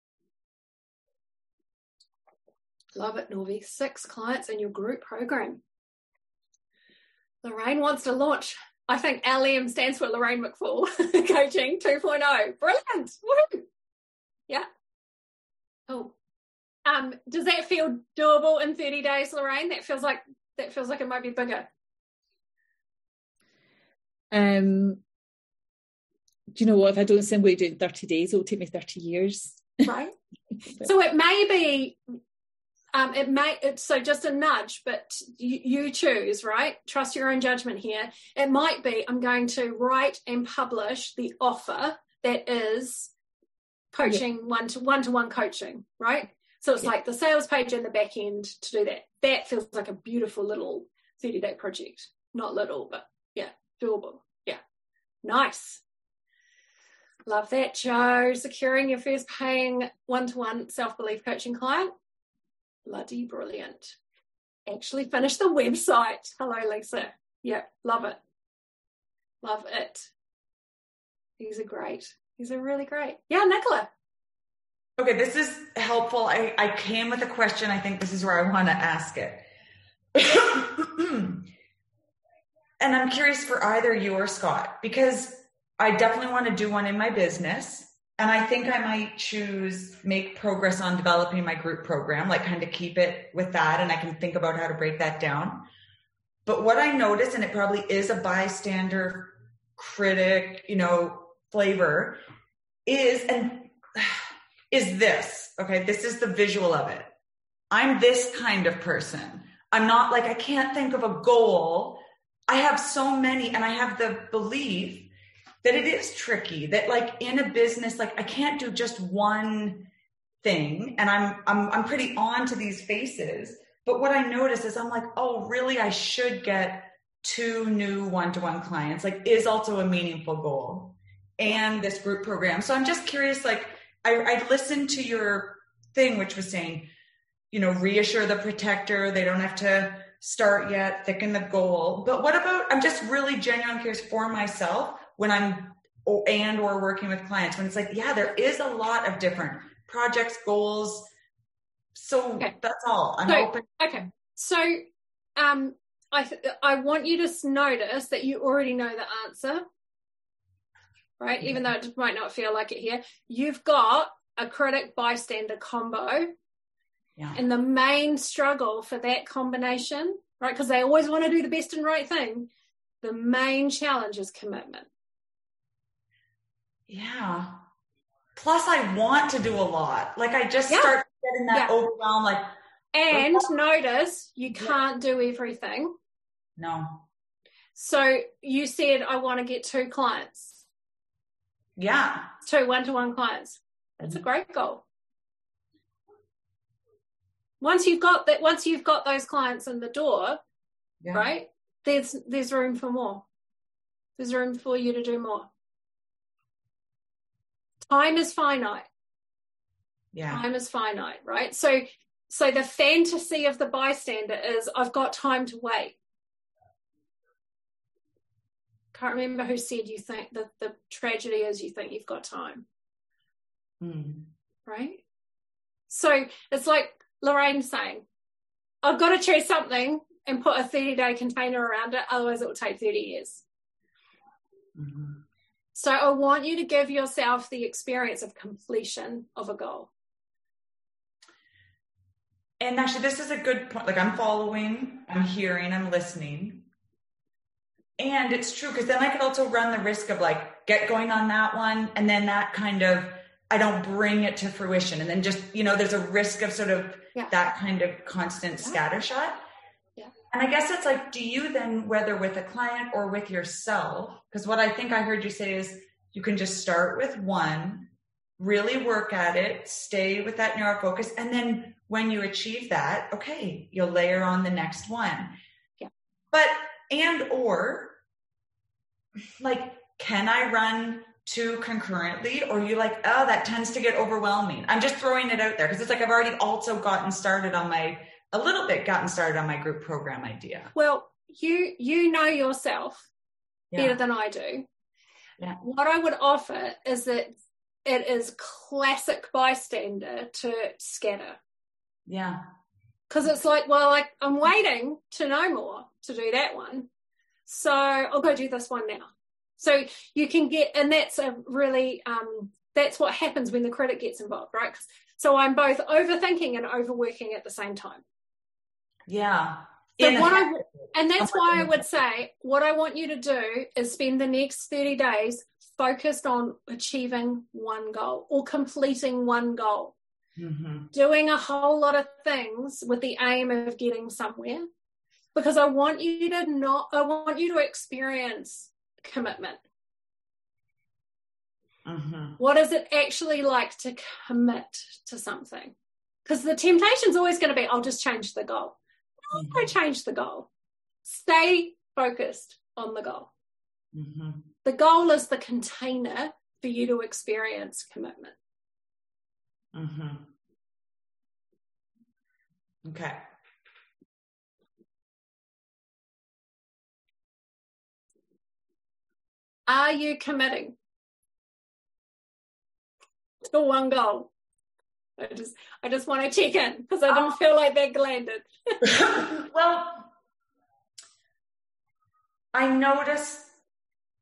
Love it, Norvi. Six clients in your group program. Lorraine wants to launch. I think L M stands for Lorraine McFall Coaching two point oh. Brilliant. Woo. Yeah. Oh. Um, does that feel doable in thirty days, Lorraine? That feels like that feels like it might be bigger. Um, do you know what? If I don't say I'm going to do it in thirty days, it'll take me thirty years. Right. So it may be Um, it may, it's so just a nudge, but you, you choose, right? Trust your own judgment here. It might be, I'm going to write and publish the offer that is coaching, yeah. one to one to one coaching, right? So it's yeah. like the sales page and the back end to do that. That feels like a beautiful little thirty day project. Not little, but yeah, doable. Yeah. Nice. Love that, Joe. Securing your first paying one-to-one self-belief coaching client. Bloody brilliant. Actually finished the website. Hello, Lisa. Yeah, love it. Love it. These are great. These are really great. Yeah, Nicola. Okay, this is helpful. I, I came with a question. I think this is where I want to ask it. And I'm curious for either you or Scott, because I definitely want to do one in my business. And I think I might choose make progress on developing my group program, like kind of keep it with that. And I can think about how to break that down. But what I notice, and it probably is a bystander critic, you know, flavor, is, and is this, okay, this is the visual of it. I'm this kind of person. I'm not like, I can't think of a goal. I have so many, and I have the belief that it is tricky, that like in a business, like I can't do just one thing. And I'm, I'm, I'm pretty on to these faces. But what I notice is I'm like, oh, really? I should get two new one-to-one clients, like is also a meaningful goal, and this group program. So I'm just curious, like I, I listened to your thing, which was saying, you know, reassure the protector. They don't have to start yet, thicken the goal. But what about, I'm just really genuinely curious for myself when I'm or, and or working with clients, when it's like, yeah, there is a lot of different projects, goals. So okay. That's all. I'm so, open. Okay. So um, I, I want you to notice that you already know the answer, right? Mm-hmm. Even though it might not feel like it here. You've got a critic bystander combo. Yeah. And the main struggle for that combination, right? Because they always want to do the best and right thing. The main challenge is commitment. Yeah. Plus I want to do a lot. Like I just yeah. start getting that yeah. overwhelm. Like, and oh, notice you can't yeah. do everything. No. So you said, I want to get two clients. Yeah. Two one-to-one clients. That's mm-hmm. a great goal. Once you've got that, once you've got those clients in the door, yeah. right? There's there's room for more. There's room for you to do more. Time is finite. Yeah. Time is finite, right? So so the fantasy of the bystander is I've got time to wait. Can't remember who said you think that the tragedy is you think you've got time. Mm. Right? So it's like Lorraine saying, I've got to choose something and put a thirty-day container around it, otherwise it will take thirty years. Mm-hmm. So I want you to give yourself the experience of completion of a goal. And actually, this is a good point. Like I'm following, I'm hearing, I'm listening. And it's true, because then I could also run the risk of like, get going on that one, and then that kind of, I don't bring it to fruition. And then just, you know, there's a risk of sort of yeah. that kind of constant yeah. scattershot. Yeah. And I guess it's like, do you then, whether with a client or with yourself, because what I think I heard you say is you can just start with one, really work at it, stay with that narrow focus. And then when you achieve that, okay, you'll layer on the next one. Yeah. But, and, or like, can I run two concurrently, or you like, oh, that tends to get overwhelming? I'm just throwing it out there because it's like I've already also gotten started on my a little bit gotten started on my group program idea. Well, you you know yourself yeah. better than I do. Yeah. What I would offer is that it is classic bystander to scatter. Yeah. Because it's like, well, like I'm waiting to know more to do that one, so I'll go do this one now. So you can get, and that's a really, um, that's what happens when the critic gets involved, right? So I'm both overthinking and overworking at the same time. Yeah. So what I, and that's why I would say, what I want you to do is spend the next thirty days focused on achieving one goal or completing one goal. Mm-hmm. Doing a whole lot of things with the aim of getting somewhere. Because I want you to not, I want you to experience commitment. Mm-hmm. What is it actually like to commit to something? Because the temptation is always going to be, I'll just change the goal. No, mm-hmm. change the goal. Stay focused on the goal. Mm-hmm. The goal is the container for you to experience commitment. Mm-hmm. Okay. Are you committing to one goal? I just, I just want to check in because I don't feel like that landed. Well, I noticed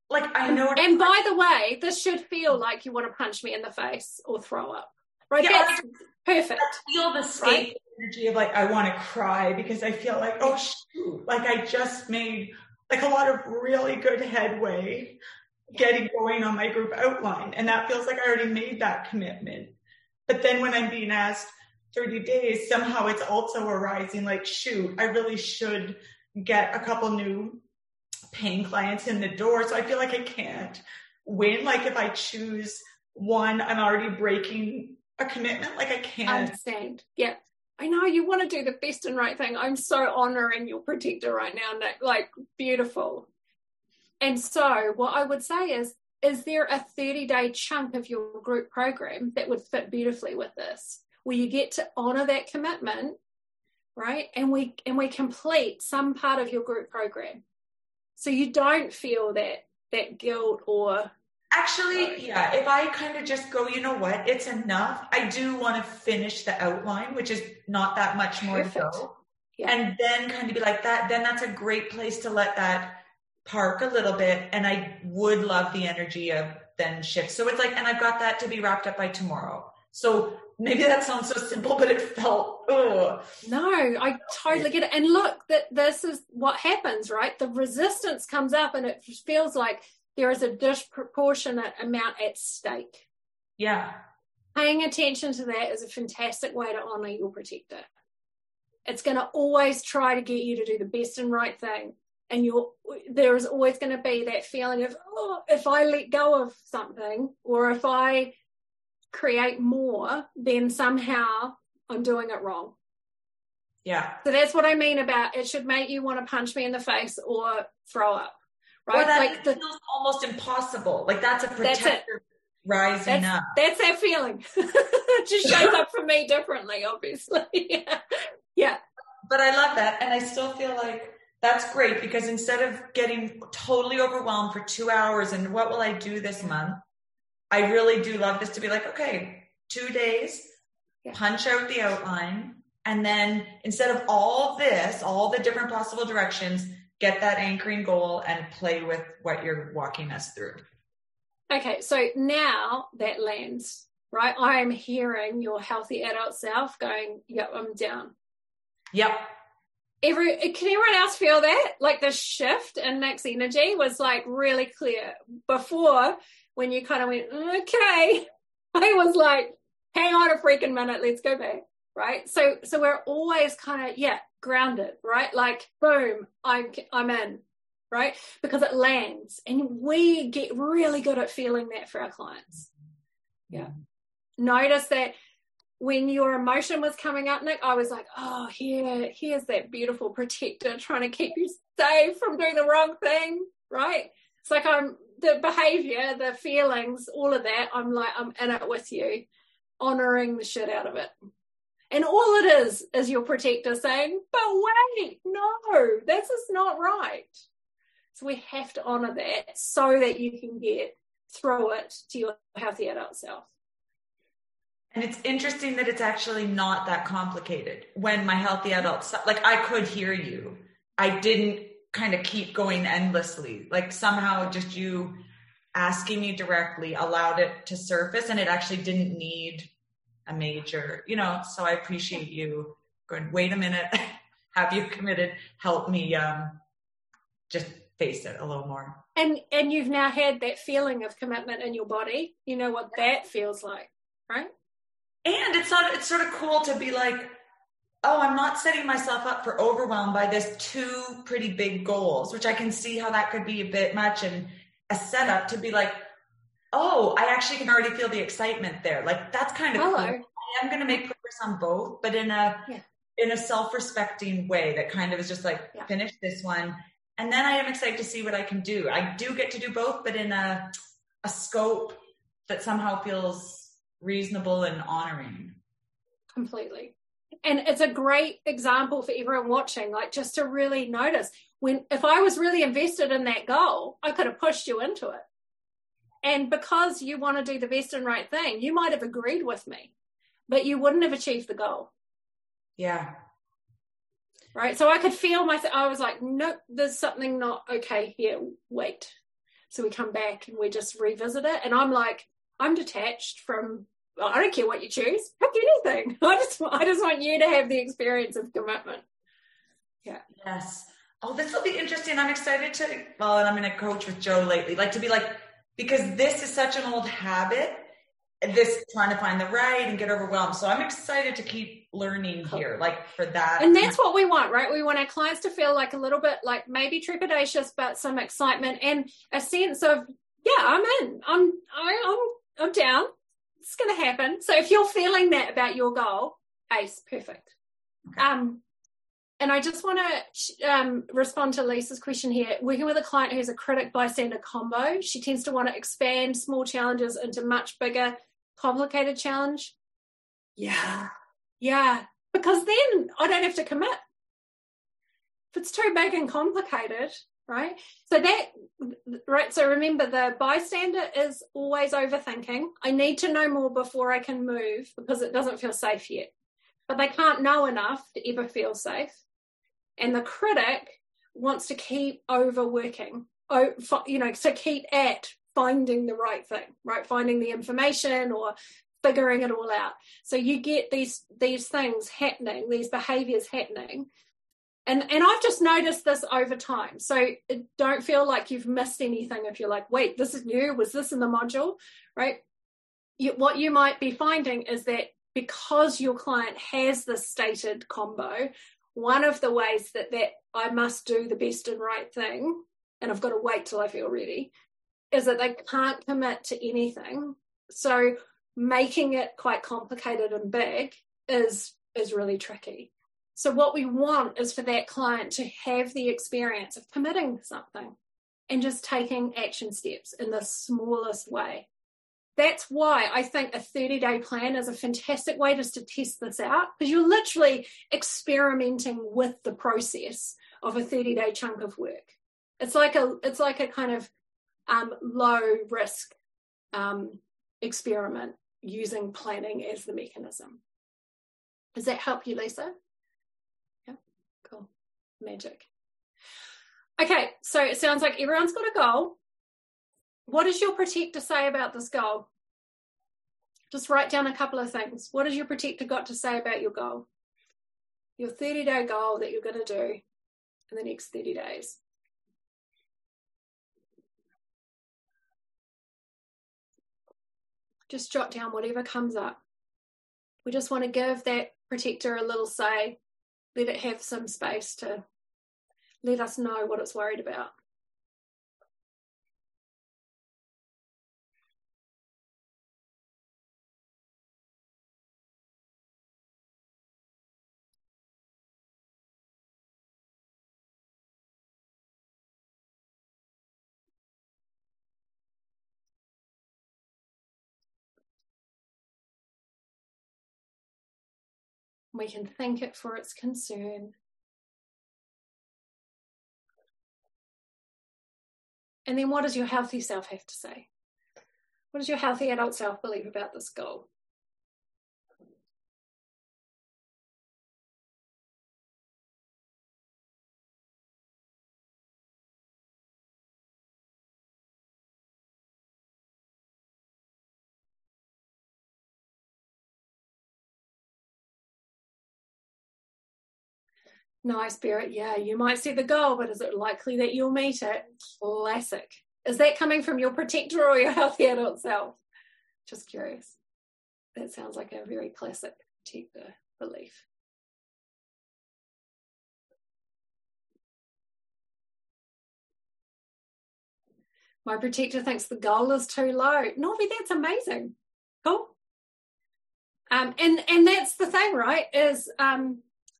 like, I know. And by the way, this should feel like you want to punch me in the face or throw up, right? Yeah, That's perfect. I feel the skate right? energy of like, I want to cry because I feel like, oh shoot, like I just made like a lot of really good headway getting going on my group outline. And that feels like I already made that commitment. But then when I'm being asked thirty days, somehow it's also arising like, shoot, I really should get a couple new paying clients in the door. So I feel like I can't win. Like if I choose one, I'm already breaking a commitment. Like I can't. I understand. Yeah. I know you want to do the best and right thing. I'm so honoring your protector right now, Nick. Like beautiful. And so what I would say is, is there a thirty day chunk of your group program that would fit beautifully with this, where you get to honor that commitment, right? And we, and we complete some part of your group program. So you don't feel that, that guilt or. Actually, yeah, if I kind of just go, you know what, it's enough. I do want to finish the outline, which is not that much more to go. Yeah. And then kind of be like that, then that's a great place to let that park a little bit. And I would love the energy of then shift. So it's like, and I've got that to be wrapped up by tomorrow. So maybe that sounds so simple, but it felt, ugh. No, I totally get it. And look, that this is what happens, right? The resistance comes up and it feels like there is a disproportionate amount at stake. Yeah. Paying attention to that is a fantastic way to honor your protector. It's going to always try to get you to do the best and right thing. And you're, there is always going to be that feeling of, oh, if I let go of something or if I create more, then somehow I'm doing it wrong. Yeah. So that's what I mean about it should make you want to punch me in the face or throw up. Right? Or that like the, feels almost impossible. Like that's a protector rising that's, up. That's that feeling. It just shows up for me differently, obviously. yeah. yeah. But I love that. And I still feel like that's great because instead of getting totally overwhelmed for two hours and what will I do this month, I really do love this to be like, okay, two days, yeah. punch out the outline. And then instead of all this, all the different possible directions, get that anchoring goal and play with what you're walking us through. Okay, so now that lands, right? I am hearing your healthy adult self going, yep, I'm down. Yep. Every, can everyone else feel that? Like the shift in Nick's energy was like really clear. Before, when you kind of went, okay, I was like, hang on a freaking minute, let's go back, right? So, so we're always kind of, yeah, grounded, right? Like, boom, I'm, I'm in, right? Because it lands and we get really good at feeling that for our clients. Yeah. Notice that when your emotion was coming up, Nick, I was like, oh, here, here's that beautiful protector trying to keep you safe from doing the wrong thing, right? It's like I'm, the behavior, the feelings, all of that, I'm like, I'm in it with you, honoring the shit out of it. And all it is, is your protector saying, but wait, no, this is not right. So we have to honor that so that you can get through it to your healthy adult self. And it's interesting that it's actually not that complicated. When my healthy adult self, like I could hear you. I didn't kind of keep going endlessly. Like somehow just you asking me directly allowed it to surface and it actually didn't need a major, you know, so I appreciate you going, wait a minute, have you committed? Help me um, just face it a little more. And and you've now had that feeling of commitment in your body. You know what that feels like, right? And it's not, it's sort of cool to be like, oh, I'm not setting myself up for overwhelm by this two pretty big goals, which I can see how that could be a bit much and a setup to be like, oh, I actually can already feel the excitement there. Like that's kind of Hello. Cool. I am going to make progress on both, but in a yeah. in a self-respecting way that kind of is just like, yeah. finish this one. And then I am excited to see what I can do. I do get to do both, but in a a scope that somehow feels reasonable and honoring. Completely. And it's a great example for everyone watching, like just to really notice when, if I was really invested in that goal, I could have pushed you into it. And because you want to do the best and right thing, you might have agreed with me, but you wouldn't have achieved the goal. Yeah. Right. So I could feel myself, I was like, nope, there's something not okay here. Wait. So we come back and we just revisit it. And I'm like, I'm detached from, I don't care what you choose, pick anything. I just, I just want you to have the experience of commitment. Yeah. Yes. Oh, this will be interesting. I'm excited to, well, and I'm going to coach with Jo lately, like to be like, because this is such an old habit, this trying to find the right and get overwhelmed. So I'm excited to keep learning here, like for that. And that's what we want, right? We want our clients to feel like a little bit like maybe trepidatious, but some excitement and a sense of, yeah, I'm in, I'm, I, I'm, I'm down. It's going to happen. So if you're feeling that about your goal, ace, perfect. Okay. Um, and I just want to um, respond to Lisa's question here. Working with a client who's a critic bystander combo, she tends to want to expand small challenges into much bigger, complicated challenge. Yeah. Yeah. Because then I don't have to commit. If it's too big and complicated, right? So that, right. So remember, the bystander is always overthinking. I need to know more before I can move because it doesn't feel safe yet. But they can't know enough to ever feel safe. And the critic wants to keep overworking, oh, you know, to keep at finding the right thing, right? Finding the information or figuring it all out. So you get these these things happening, these behaviors happening. And, and I've just noticed this over time. So it, don't feel like you've missed anything if you're like, wait, this is new. Was this in the module, right? You, what you might be finding is that because your client has this stated combo, one of the ways that, that I must do the best and right thing, and I've got to wait till I feel ready, is that they can't commit to anything. So making it quite complicated and big is, is really tricky. So what we want is for that client to have the experience of committing to something and just taking action steps in the smallest way. That's why I think a thirty-day plan is a fantastic way just to test this out, because you're literally experimenting with the process of a thirty-day chunk of work. It's like a it's like a kind of um, low risk um, experiment using planning as the mechanism. Does that help you, Lisa? Yeah, cool, magic. Okay, so it sounds like everyone's got a goal. What does your protector say about this goal? Just write down a couple of things. What has your protector got to say about your goal? Your thirty-day goal that you're going to do in the next thirty days. Just jot down whatever comes up. We just want to give that protector a little say. Let it have some space to let us know what it's worried about. We can thank it for its concern. And then what does your healthy self have to say? What does your healthy adult self believe about this goal? Nice, Spirit. Yeah, you might see the goal, but is it likely that you'll meet it? Classic. Is that coming from your protector or your healthy adult self? Just curious. That sounds like a very classic protector belief. My protector thinks the goal is too low. Novi, that's amazing. Cool. Um, and, and that's the thing, right, is... Um,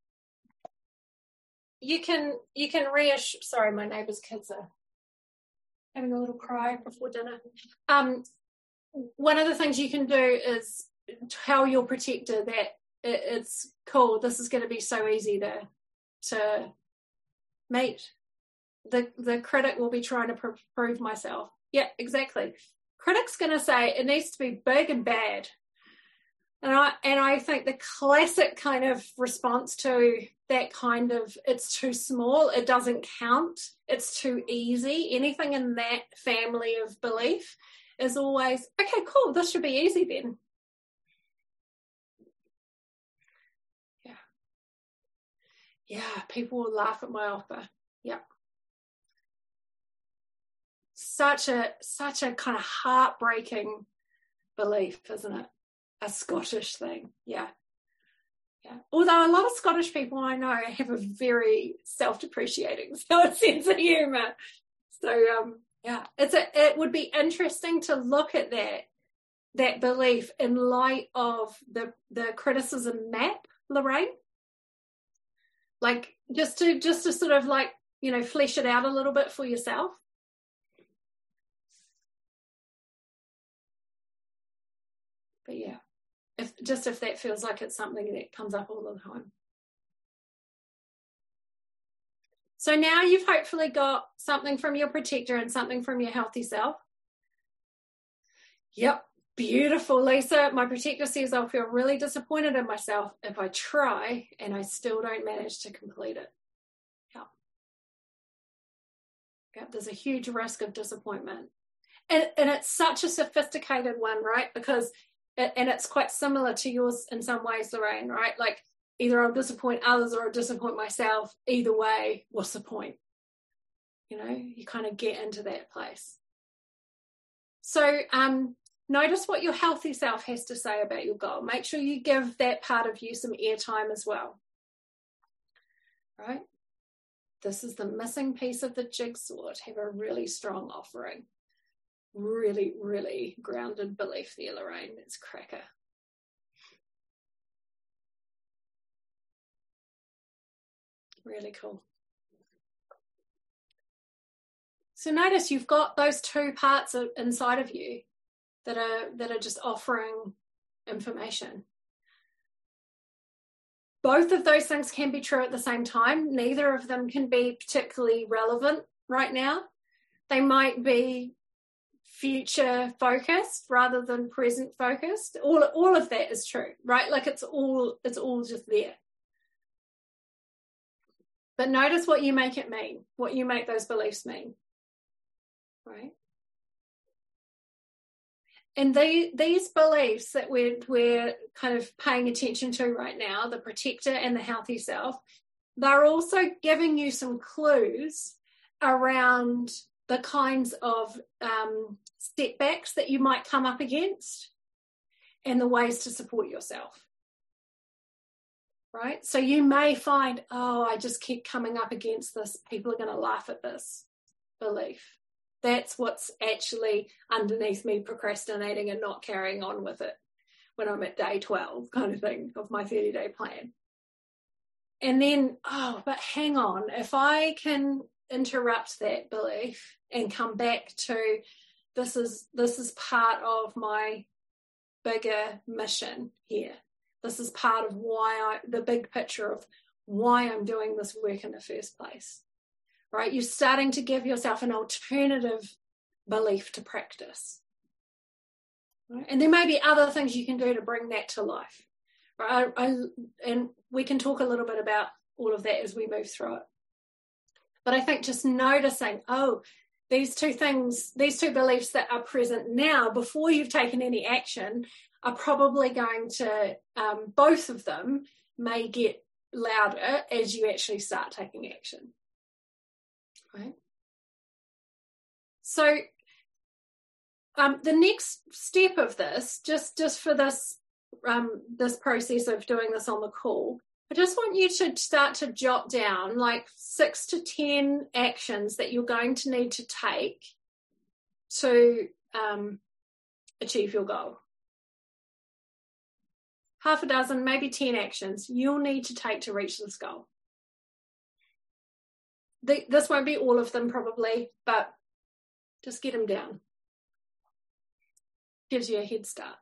You can you can reassure. Sorry, my neighbour's kids are having a little cry before dinner. Um, one of the things you can do is tell your protector that it, it's cool. This is going to be so easy to to meet. The the critic will be trying to pr- prove myself. Yeah, exactly. Critic's going to say it needs to be big and bad. And I and I think the classic kind of response to that kind of, it's too small, it doesn't count, it's too easy, anything in that family of belief is always, okay, cool, this should be easy then. Yeah. Yeah, people will laugh at my offer. Yeah. Such a, such a kind of heartbreaking belief, isn't it? A Scottish thing. Yeah. Yeah. Although a lot of Scottish people I know have a very self-depreciating sense of humour. So um, yeah, it's a, it would be interesting to look at that that belief in light of the the criticism map, Lorraine. Like just to just to sort of like, you know, flesh it out a little bit for yourself. But yeah. If, just if that feels like it's something that comes up all the time. So now you've hopefully got something from your protector and something from your healthy self. Yep, beautiful, Lisa. My protector says I'll feel really disappointed in myself if I try and I still don't manage to complete it. Yep. Yep, there's a huge risk of disappointment. And, and it's such a sophisticated one, right? Because and it's quite similar to yours in some ways, Lorraine, right? Like either I'll disappoint others or I'll disappoint myself. Either way, what's the point? You know, you kind of get into that place. So um, notice what your healthy self has to say about your goal. Make sure you give that part of you some airtime as well. Right? This is the missing piece of the jigsaw to have a really strong offering. Really, really grounded belief there, Lorraine. It's cracker. Really cool. So notice you've got those two parts of, inside of you that are that are just offering information. Both of those things can be true at the same time. Neither of them can be particularly relevant right now. They might be future focused rather than present focused. All, all of that is true, right? Like it's all, it's all just there. But notice what you make it mean, what you make those beliefs mean, right? And they, these beliefs that we're, we're kind of paying attention to right now, the protector and the healthy self, they're also giving you some clues around the kinds of um, setbacks that you might come up against and the ways to support yourself, right? So you may find, oh, I just keep coming up against this. People are going to laugh at this belief. That's what's actually underneath me procrastinating and not carrying on with it when I'm at day twelve kind of thing of my thirty-day plan. And then, oh, but hang on, if I can interrupt that belief and come back to this is this is part of my bigger mission here. This is part of why I, the big picture of why I'm doing this work in the first place, right? You're starting to give yourself an alternative belief to practice, right? And there may be other things you can do to bring that to life, right? I, I, and we can talk a little bit about all of that as we move through it. But I think just noticing, oh, these two things, these two beliefs that are present now before you've taken any action are probably going to, um, both of them may get louder as you actually start taking action. Right? So um, the next step of this, just, just for this, um, this process of doing this on the call, I just want you to start to jot down like six to ten actions that you're going to need to take to um, achieve your goal. Half a dozen, maybe ten actions you'll need to take to reach this goal. The, this won't be all of them probably, but just get them down. Gives you a head start.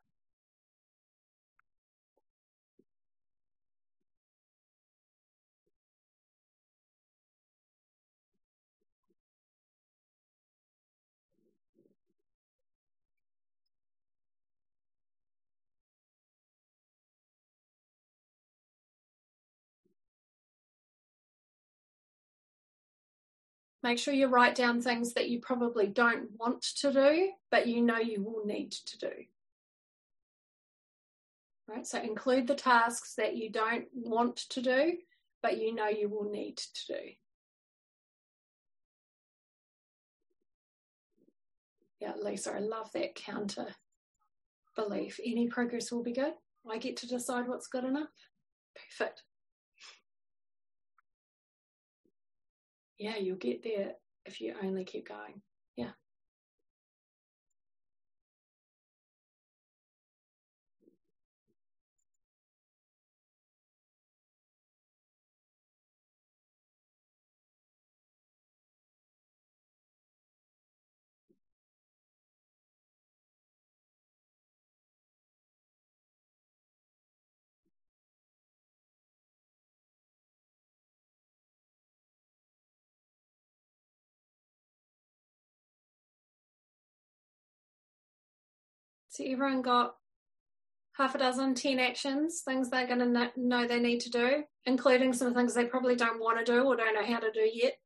Make sure you write down things that you probably don't want to do, but you know you will need to do. Right? So include the tasks that you don't want to do, but you know you will need to do. Yeah, Lisa, I love that counter belief. Any progress will be good. I get to decide what's good enough. Perfect. Yeah, you'll get there if you only keep going. Yeah. So everyone got half a dozen, ten actions, things they're going to know they need to do, including some things they probably don't want to do or don't know how to do yet.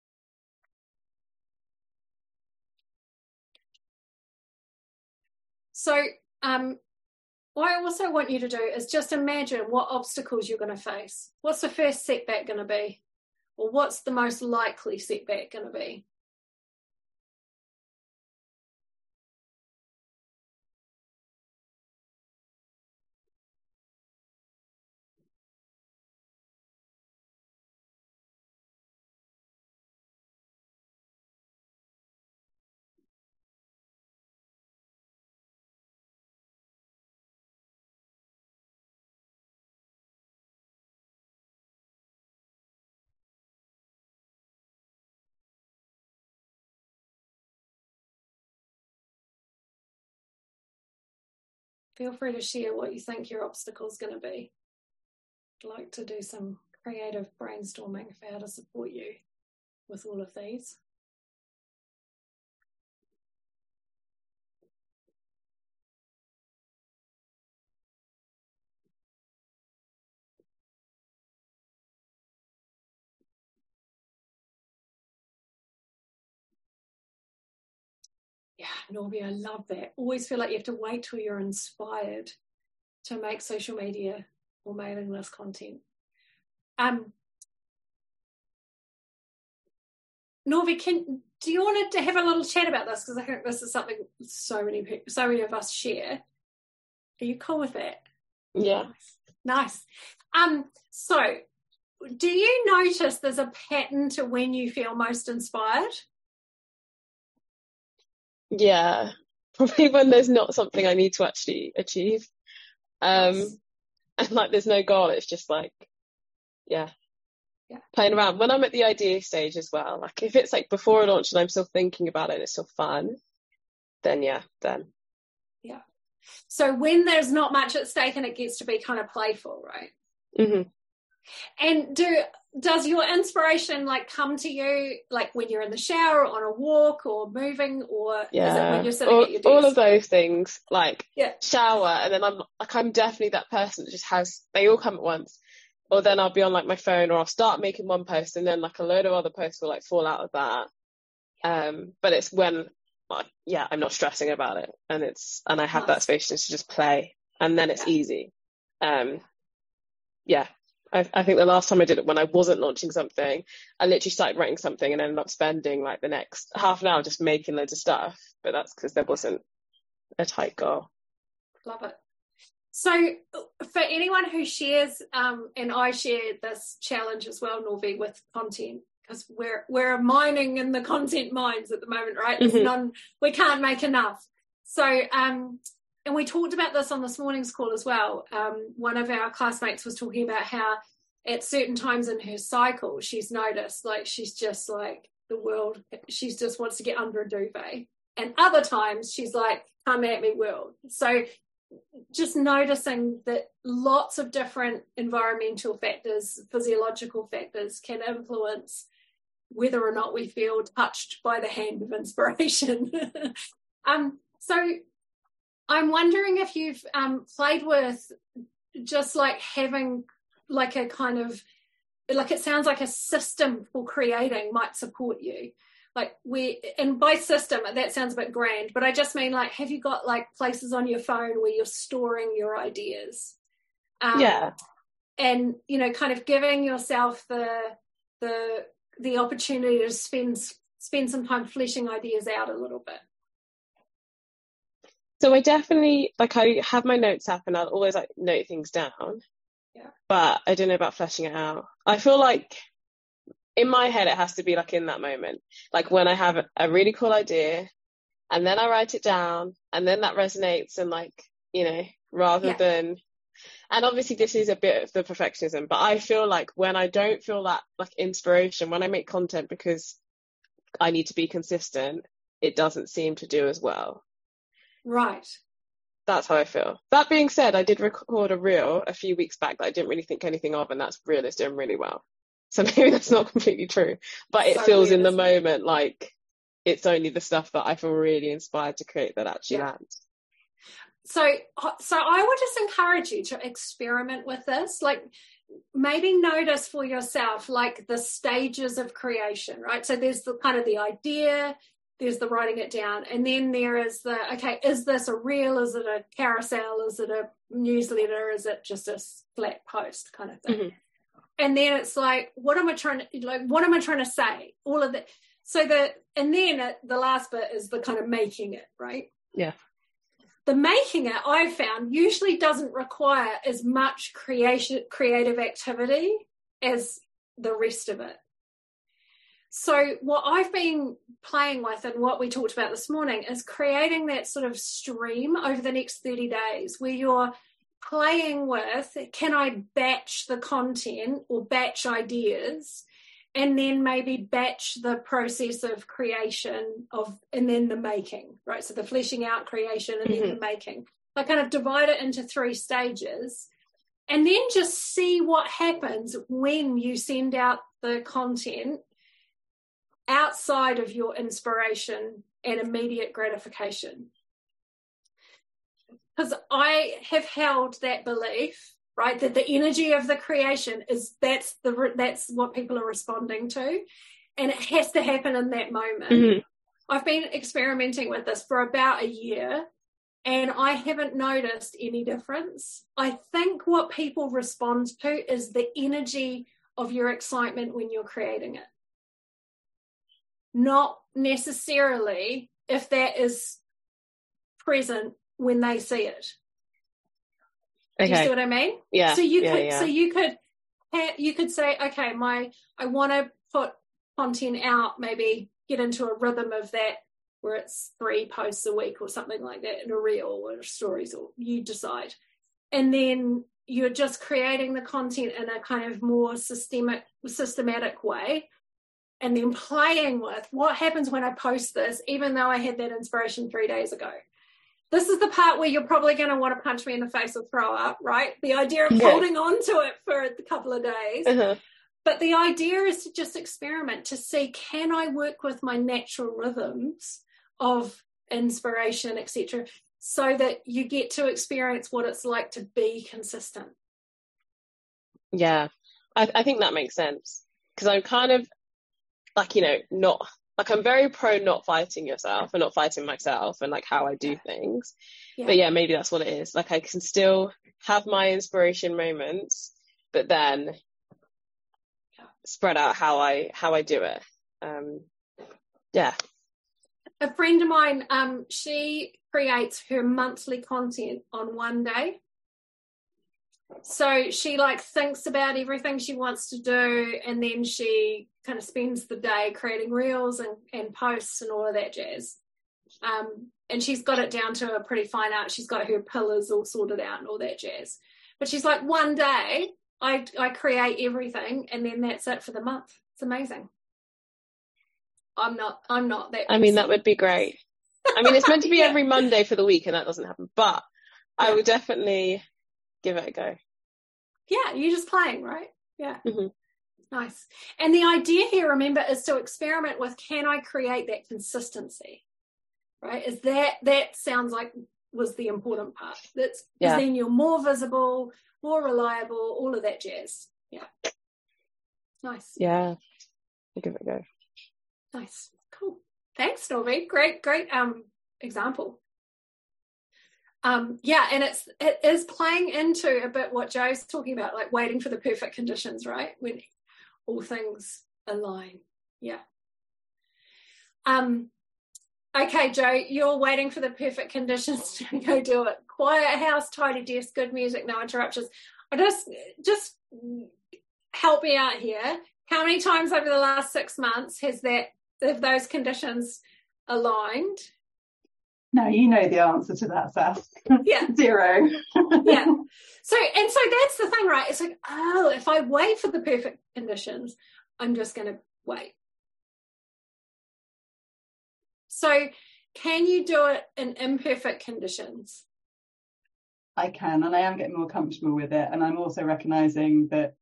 So um, what I also want you to do is just imagine what obstacles you're going to face. What's the first setback going to be? Or what's the most likely setback going to be? Feel free to share what you think your obstacle is going to be. I'd like to do some creative brainstorming for how to support you with all of these. Yeah, Norby, I love that. Always feel like you have to wait till you're inspired to make social media or mailing list content. Um, Norby, can do you want to have a little chat about this? Because I think this is something so many people, so many of us share. Are you cool with that? Yeah. Nice. Um, so do you notice there's a pattern to when you feel most inspired? Yeah, probably when there's not something I need to actually achieve. Um, Nice. And like there's no goal, it's just like, yeah, yeah, playing around. When I'm at the idea stage as well, like if it's like before a launch and I'm still thinking about it and it's still fun, then yeah, then. Yeah. So when there's not much at stake and it gets to be kind of playful, right? Mm-hmm. And do does your inspiration like come to you like when you're in the shower or on a walk or moving, or yeah. is it when you're sitting all, at your desk? all of those things, like yeah. shower, and then I'm like I'm definitely that person that just has, they all come at once, or then I'll be on like my phone, or I'll start making one post and then like a load of other posts will like fall out of that. Um, but it's when like yeah, I'm not stressing about it, and it's and I have nice. That space just to just play, and then it's yeah. easy. Um, yeah. I, I think the last time I did it, when I wasn't launching something, I literally started writing something and ended up spending like the next half an hour just making loads of stuff. But that's because there wasn't a tight goal. Love it. So for anyone who shares, um, and I share this challenge as well, Norby, with content, because we're we're mining in the content mines at the moment, right? There's mm-hmm. none, we can't make enough. So, um, and we talked about this on this morning's call as well. Um, one of our classmates was talking about how at certain times in her cycle, she's noticed like she's just like the world, she just wants to get under a duvet. And other times she's like, come at me, world. So just noticing that lots of different environmental factors, physiological factors can influence whether or not we feel touched by the hand of inspiration. um, so I'm wondering if you've um, played with just like having like a kind of like it sounds like a system for creating might support you. Like we, and by system, that sounds a bit grand, but I just mean like, have you got like places on your phone where you're storing your ideas? Um, yeah. And, you know, kind of giving yourself the, the, the opportunity to spend, spend some time fleshing ideas out a little bit. So I definitely, like, I have my notes app and I'll always like note things down. Yeah. But I don't know about fleshing it out. I feel like in my head, it has to be like in that moment, like when I have a really cool idea and then I write it down and then that resonates and like, you know, rather yeah. than, and obviously this is a bit of the perfectionism, but I feel like when I don't feel that like inspiration, when I make content because I need to be consistent, it doesn't seem to do as well. Right. That's how I feel. That being said, I did record a reel a few weeks back that I didn't really think anything of, and that's reel is doing really well. So maybe that's not completely true, but it so feels weird, in the moment like it's only the stuff that I feel really inspired to create that actually yeah. lands. So, so I would just encourage you to experiment with this. Like maybe notice for yourself, like the stages of creation, right? So there's the kind of the idea, there's the writing it down, and then there is the, okay, is this a reel? Is it a carousel? Is it a newsletter? Is it just a flat post kind of thing? Mm-hmm. And then it's like, what am I trying to, like, what am I trying to say? All of that. So the, and then the last bit is the kind of making it, right? Yeah. The making it, I've found, usually doesn't require as much creation, creative activity as the rest of it. So what I've been playing with and what we talked about this morning is creating that sort of stream over the next thirty days where you're playing with, can I batch the content or batch ideas, and then maybe batch the process of creation of, and then the making, right? So the fleshing out, creation, and mm-hmm. then the making. I kind of divide it into three stages, and then just see what happens when you send out the content outside of your inspiration and immediate gratification. Because I have held that belief, right, that the energy of the creation is that's the that's what people are responding to, and it has to happen in that moment. Mm-hmm. I've been experimenting with this for about a year, and I haven't noticed any difference. I think what people respond to is the energy of your excitement when you're creating it, not necessarily if that is present when they see it. Okay. Do you see what I mean? Yeah. So you yeah, could, yeah. so you could, you could say, okay, my, I want to put content out, maybe get into a rhythm of that, where it's three posts a week or something like that in a reel or stories, or you decide. And then you're just creating the content in a kind of more systemic, systematic way. And then playing with what happens when I post this, even though I had that inspiration three days ago. This is the part where you're probably going to want to punch me in the face or throw up, right? The idea of yeah. holding on to it for a couple of days. Uh-huh. But the idea is to just experiment, to see, can I work with my natural rhythms of inspiration, et cetera, so that you get to experience what it's like to be consistent. Yeah, I, I think that makes sense. Because I'm kind of, like, you know, not... Like, I'm very pro not fighting yourself and not fighting myself and, like, how I do things. Yeah. But, yeah, maybe that's what it is. Like, I can still have my inspiration moments, but then yeah. spread out how I how I do it. Um, yeah. A friend of mine, um, she creates her monthly content on one day. So she, like, thinks about everything she wants to do, and then she kind of spends the day creating reels and, and posts and all of that jazz. Um, and she's got it down to a pretty fine art. She's got her pillars all sorted out and all that jazz. But she's like, one day I I create everything, and then that's it for the month. It's amazing. I'm not, I'm not that. I mean, that would be great. I mean, it's meant to be yeah. every Monday for the week, and that doesn't happen. But yeah. I would definitely give it a go. Yeah, you're just playing, right? Yeah. Mm-hmm. Nice. And the idea here, remember, is to experiment with, can I create that consistency? Right? Is that, that sounds like was the important part. That's yeah. then you're more visible, more reliable, all of that jazz. Yeah. Nice. Yeah. I'll give it a go. Nice. Cool. Thanks, Norvi. Great, great um example. Um, yeah, and it's it is playing into a bit what Joe's talking about, like waiting for the perfect conditions, right? When all things align. Yeah. Um, okay, Joe, you're waiting for the perfect conditions to go do it. Quiet house, tidy desk, good music, no interruptions. I just just help me out here. How many times over the last six months has that have those conditions aligned? No, you know the answer to that, Seth. Yeah. Zero. Yeah. So, and so that's the thing, right? It's like, oh, if I wait for the perfect conditions, I'm just going to wait. So can you do it in imperfect conditions? I can, and I am getting more comfortable with it. And I'm also recognizing that,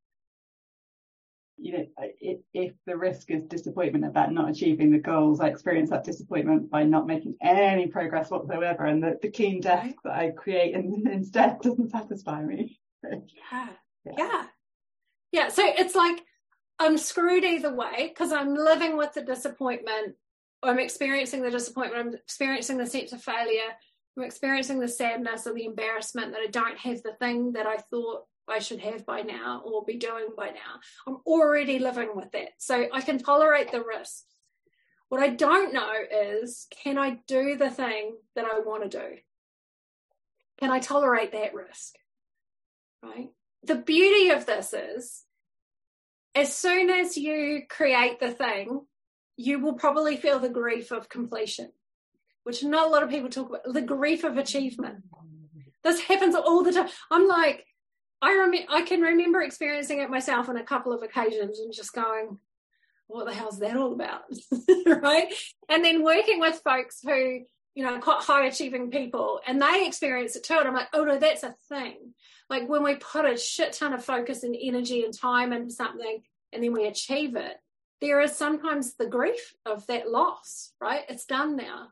you know, if, if the risk is disappointment about not achieving the goals, I experience that disappointment by not making any progress whatsoever, and the, the clean desk right. that I create in, instead doesn't satisfy me. Yeah. yeah, yeah, yeah. So it's like I'm screwed either way because I'm living with the disappointment. I'm experiencing the disappointment. I'm experiencing the sense of failure. I'm experiencing the sadness or the embarrassment that I don't have the thing that I thought I should have by now or be doing by now. I'm already living with that. So I can tolerate the risk. What I don't know is, can I do the thing that I want to do? Can I tolerate that risk? Right? The beauty of this is, as soon as you create the thing, you will probably feel the grief of completion, which not a lot of people talk about, the grief of achievement. This happens all the time. I'm like, I rem- I can remember experiencing it myself on a couple of occasions and just going, what the hell's that all about? Right? And then working with folks who, you know, quite high achieving people, and they experience it too. And I'm like, oh no, that's a thing. Like when we put a shit ton of focus and energy and time into something and then we achieve it, there is sometimes the grief of that loss, right? It's done now.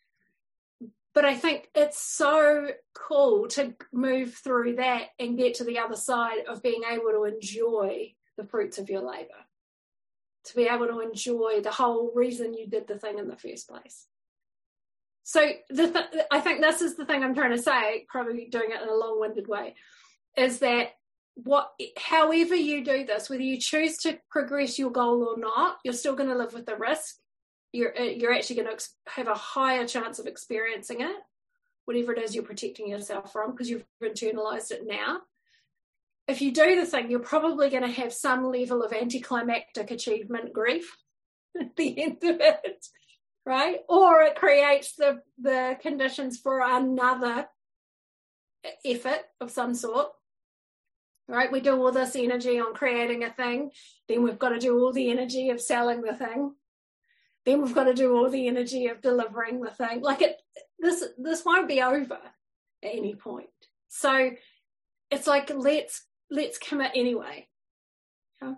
But I think it's so cool to move through that and get to the other side of being able to enjoy the fruits of your labor, to be able to enjoy the whole reason you did the thing in the first place. So the th- I think this is the thing I'm trying to say, probably doing it in a long-winded way, is that what, however you do this, whether you choose to progress your goal or not, you're still going to live with the risk. You're you're actually going to have a higher chance of experiencing it, whatever it is you're protecting yourself from, because you've internalized it now. If you do the thing, you're probably going to have some level of anticlimactic achievement grief at the end of it, right? Or it creates the, the conditions for another effort of some sort, right? We do all this energy on creating a thing, then we've got to do all the energy of selling the thing. Then we've got to do all the energy of delivering the thing. Like it, this, this won't be over at any point. So it's like, let's, let's commit anyway. Yeah.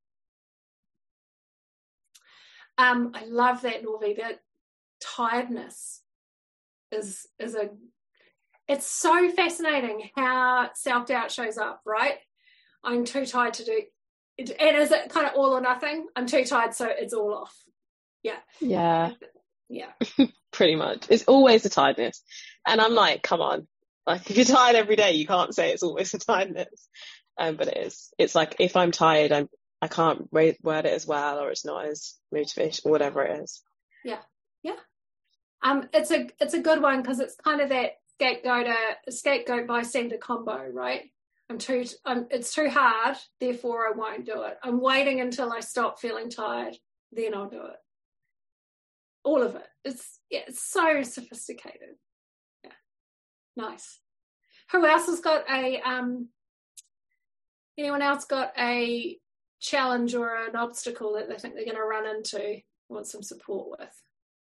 Um, I love that, Norvi, that tiredness is, is a, it's so fascinating how self-doubt shows up, right? I'm too tired to do, and is it kind of all or nothing? I'm too tired, so it's all off. Yeah. Yeah. Yeah. Pretty much. It's always a tiredness. And I'm like, come on. Like if you're tired every day, you can't say it's always a tiredness. Um, but it is. It's like if I'm tired, I'm I can't word it as well, or it's not as motivational, whatever it is. Yeah. Yeah. Um, it's a it's a good one because it's kind of that scapegoat scapegoat bystander combo, right? I'm too I'm it's too hard, therefore I won't do it. I'm waiting until I stop feeling tired, then I'll do it. All of it. It's yeah, it's so sophisticated. Yeah. Nice. Who else has got a um anyone else got a challenge or an obstacle that they think they're going to run into, want some support with?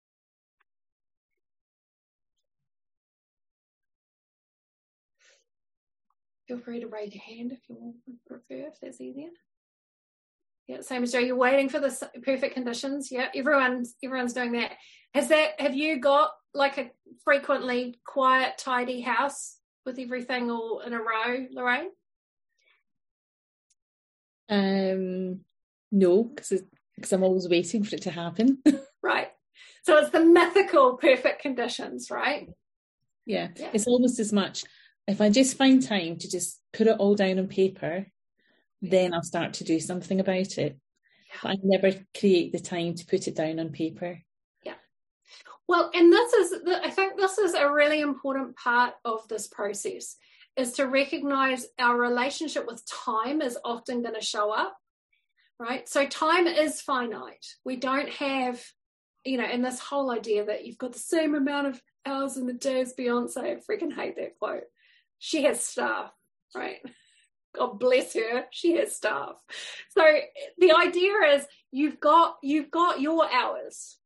Feel free to raise your hand if you prefer, if that's easier. Yeah, same as Joe. You're waiting for the perfect conditions. Yeah, everyone's everyone's doing that. Has that? Have you got like a frequently quiet, tidy house with everything all in a row, Lorraine? Um, No, because because I'm always waiting for it to happen. Right. So it's the mythical perfect conditions, right? Yeah. Yeah. It's almost as much, if I just find time to just put it all down on paper, then I'll start to do something about it. Yeah. But I never create the time to put it down on paper. Yeah. Well, and this is, I think this is a really important part of this process, is to recognize our relationship with time is often going to show up, right? So time is finite. We don't have, you know, and this whole idea that you've got the same amount of hours in the day as Beyonce, I freaking hate that quote. She has staff, right? God bless her, she has staff. So the idea is you've got you've got your hours.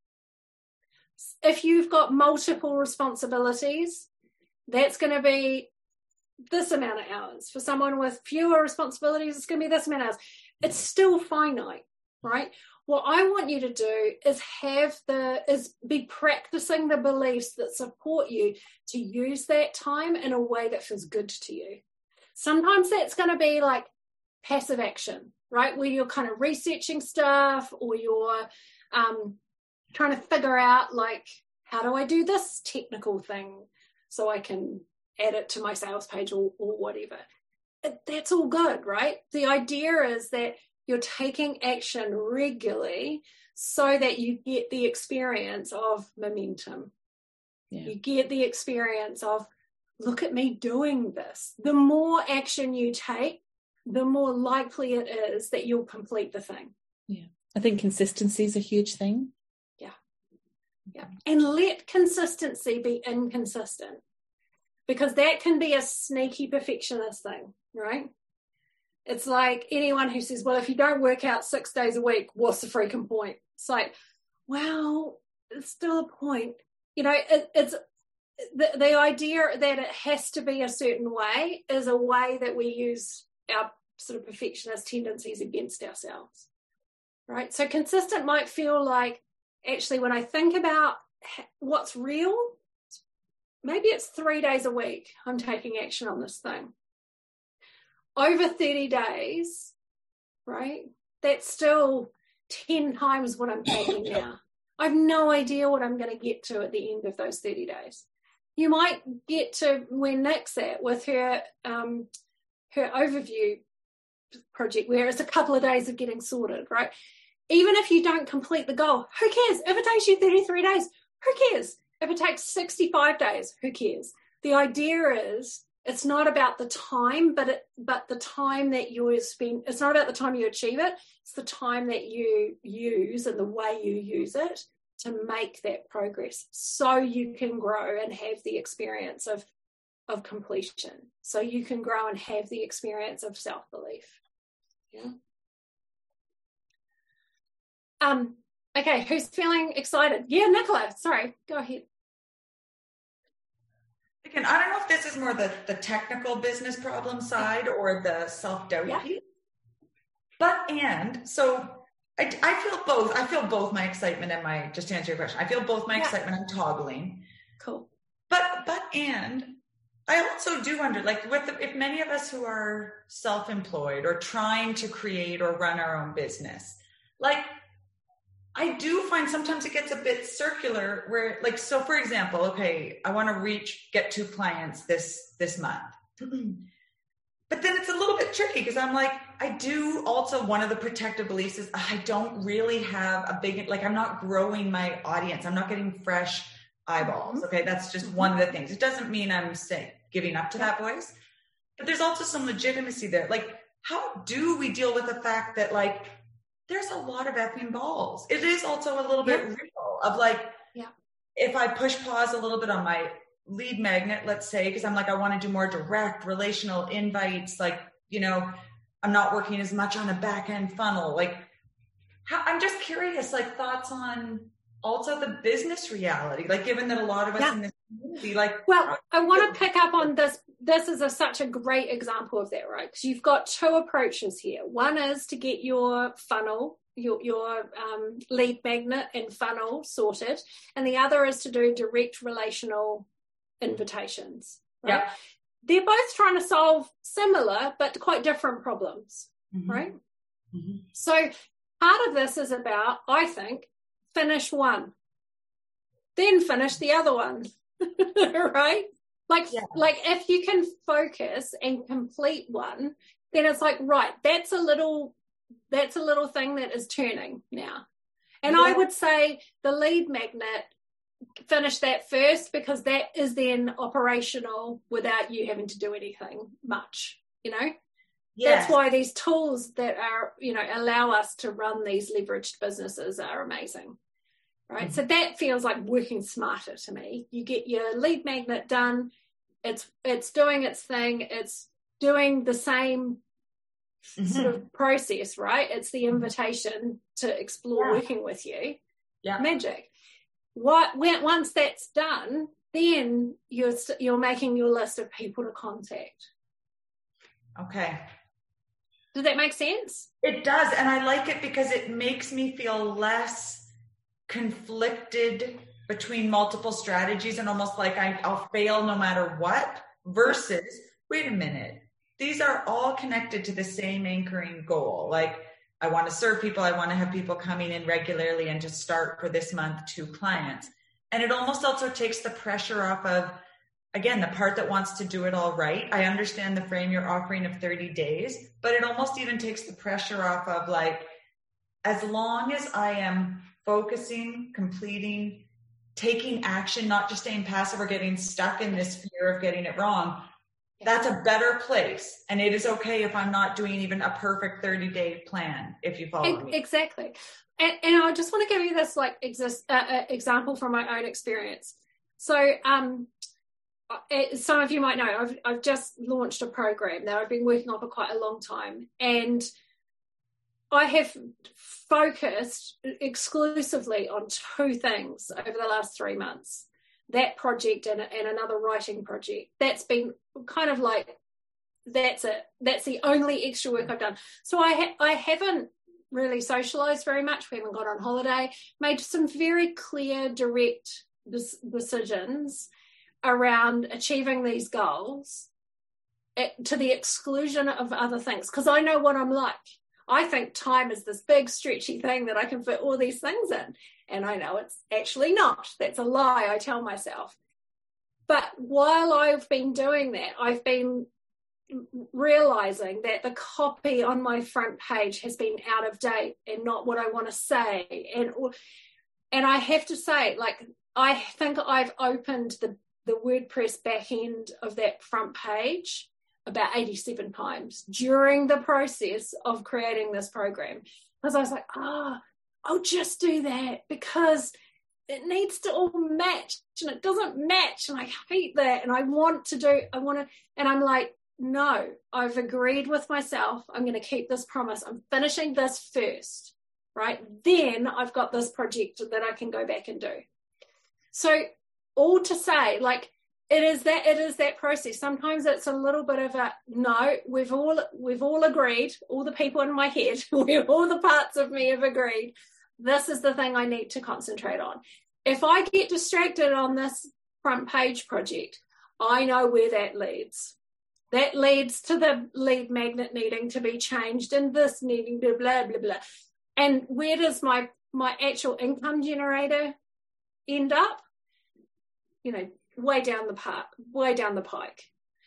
If you've got multiple responsibilities, that's going to be this amount of hours. For someone with fewer responsibilities, it's going to be this amount of hours. It's still finite, right? What I want you to do is have the is be practicing the beliefs that support you to use that time in a way that feels good to you. Sometimes that's going to be like passive action, right? Where you're kind of researching stuff, or you're um, trying to figure out, like, how do I do this technical thing so I can add it to my sales page, or, or whatever. That's all good, right? The idea is that you're taking action regularly so that you get the experience of momentum. Yeah. You get the experience of, look at me doing this. The more action you take, the more likely it is that you'll complete the thing. Yeah. I think consistency is a huge thing. Yeah. Yeah. And let consistency be inconsistent, because that can be a sneaky perfectionist thing, right? It's like anyone who says, well, if you don't work out six days a week, what's the freaking point? It's like, well, it's still a point. You know, it, it's the, the idea that it has to be a certain way is a way that we use our sort of perfectionist tendencies against ourselves, right? So consistent might feel like, actually, when I think about what's real, maybe it's three days a week I'm taking action on this thing. Over thirty days, right? That's still ten times what I'm taking now. I have no idea what I'm going to get to at the end of those thirty days. You might get to where Nick's at with her um, her overview project, where it's a couple of days of getting sorted, right? Even if you don't complete the goal, who cares? If it takes you thirty-three days, who cares? If it takes sixty-five days, who cares? The idea is, it's not about the time, but it, but the time that you spend, it's not about the time you achieve it, it's the time that you use and the way you use it to make that progress, so you can grow and have the experience of, of completion. So you can grow and have the experience of self-belief. Yeah. Um, okay, who's feeling excited? Yeah, Nicola, sorry, go ahead. Again, I don't know if this is more the, the technical business problem side or the self-doubt yeah. piece. But, and, so I, I feel both. I feel both my excitement and my, just to answer your question, I feel both my yeah. excitement and toggling. Cool. But, but, and I also do wonder, like, with the, if many of us who are self-employed or trying to create or run our own business, like, I do find sometimes it gets a bit circular where, like, so for example, okay, I want to reach, get two clients this, this month. But then it's a little bit tricky because I'm like, I do also, one of the protective beliefs is I don't really have a big, like, I'm not growing my audience. I'm not getting fresh eyeballs. Okay. That's just one of the things. It doesn't mean I'm saying giving up to that voice, but there's also some legitimacy there. Like, how do we deal with the fact that, like, there's a lot of effing balls. It is also a little bit yeah. real of, like, yeah. if I push pause a little bit on my lead magnet, let's say, because I'm like, I want to do more direct relational invites. Like, you know, I'm not working as much on a back end funnel. Like, how, I'm just curious, like, thoughts on also the business reality, like, given that a lot of us yeah. in this community, like, well, I want to pick up on this. This is a, such a great example of that, right? Because you've got two approaches here. One is to get your funnel, your, your um, lead magnet and funnel sorted. And the other is to do direct relational invitations, right? Yeah. They're both trying to solve similar but quite different problems, mm-hmm. right? Mm-hmm. So part of this is about, I think, finish one, then finish the other one, right? Like, yeah. like if you can focus and complete one, then it's like, right, that's a little, that's a little thing that is turning now. And yeah. I would say the lead magnet, finish that first, because that is then operational without you having to do anything much, you know? Yes. That's why these tools that are, you know, allow us to run these leveraged businesses are amazing, right? Mm-hmm. So that feels like working smarter to me. You get your lead magnet done. It's, it's doing its thing. It's doing the same mm-hmm. sort of process, right? It's the invitation to explore yeah. working with you. Yeah. Magic. What, when, once that's done, then you're, you're making your list of people to contact. Okay. Does that make sense? It does. And I like it because it makes me feel less conflicted between multiple strategies and almost like I, I'll fail no matter what, versus, wait a minute, these are all connected to the same anchoring goal. Like, I want to serve people. I want to have people coming in regularly and to start for this month two clients. And it almost also takes the pressure off of, again, the part that wants to do it all right. I understand the frame you're offering of thirty days, but it almost even takes the pressure off of like, as long as I am focusing, completing, taking action, not just staying passive or getting stuck in this fear of getting it wrong, that's a better place. And it is okay if I'm not doing even a perfect thirty day plan, if you follow me. Exactly. And, and I just want to give you this like exist, uh, uh, example from my own experience. So, um, some of you might know, I've, I've just launched a program that I've been working on for quite a long time. And I have focused exclusively on two things over the last three months. That project and, and another writing project. That's been kind of like, that's it. That's the only extra work I've done. So I, ha- I haven't really socialized very much. We haven't gone on holiday, made some very clear, direct decisions around achieving these goals at, to the exclusion of other things. Because I know what I'm like. I think time is this big stretchy thing that I can fit all these things in. And I know it's actually not. That's a lie I tell myself. But while I've been doing that, I've been realizing that the copy on my front page has been out of date and not what I want to say. And, and I have to say, like, I think I've opened the the WordPress back end of that front page about eighty-seven times during the process of creating this program. Because I was like, ah, oh, I'll just do that because it needs to all match and it doesn't match. And I hate that. And I want to do, I want to, and I'm like, no, I've agreed with myself. I'm going to keep this promise. I'm finishing this first, right? Then I've got this project that I can go back and do. So all to say, like, it is that it is that process. Sometimes it's a little bit of a no. We've all we've all agreed. All the people in my head, all the parts of me have agreed. This is the thing I need to concentrate on. If I get distracted on this front page project, I know where that leads. That leads to the lead magnet needing to be changed and this needing to blah blah blah. And where does my my actual income generator end up? You know, way down the park, way down the pike.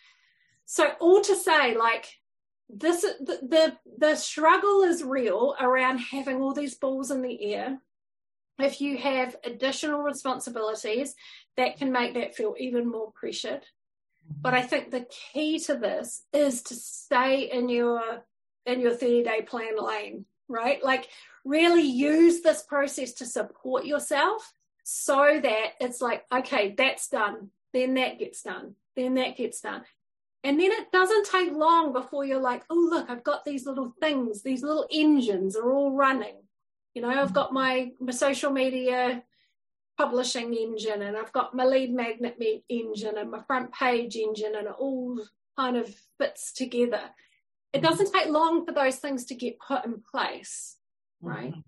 So all to say, like, this, the, the, the struggle is real around having all these balls in the air. If you have additional responsibilities, that can make that feel even more pressured. But I think the key to this is to stay in your, in your thirty day plan lane, right? Like, really use this process to support yourself, so that it's like, okay, that's done. Then that gets done. Then that gets done. And then it doesn't take long before you're like, oh, look, I've got these little things. These little engines are all running. You know, I've got my, my social media publishing engine, and I've got my lead magnet engine and my front page engine, and it all kind of fits together. It doesn't take long for those things to get put in place, right? Mm-hmm.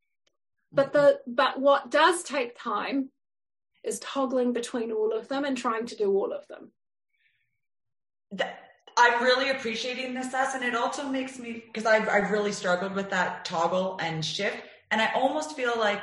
But the but what does take time is toggling between all of them and trying to do all of them. That, I'm really appreciating this, Sess, and it also makes me, because I've, I've really struggled with that toggle and shift. And I almost feel like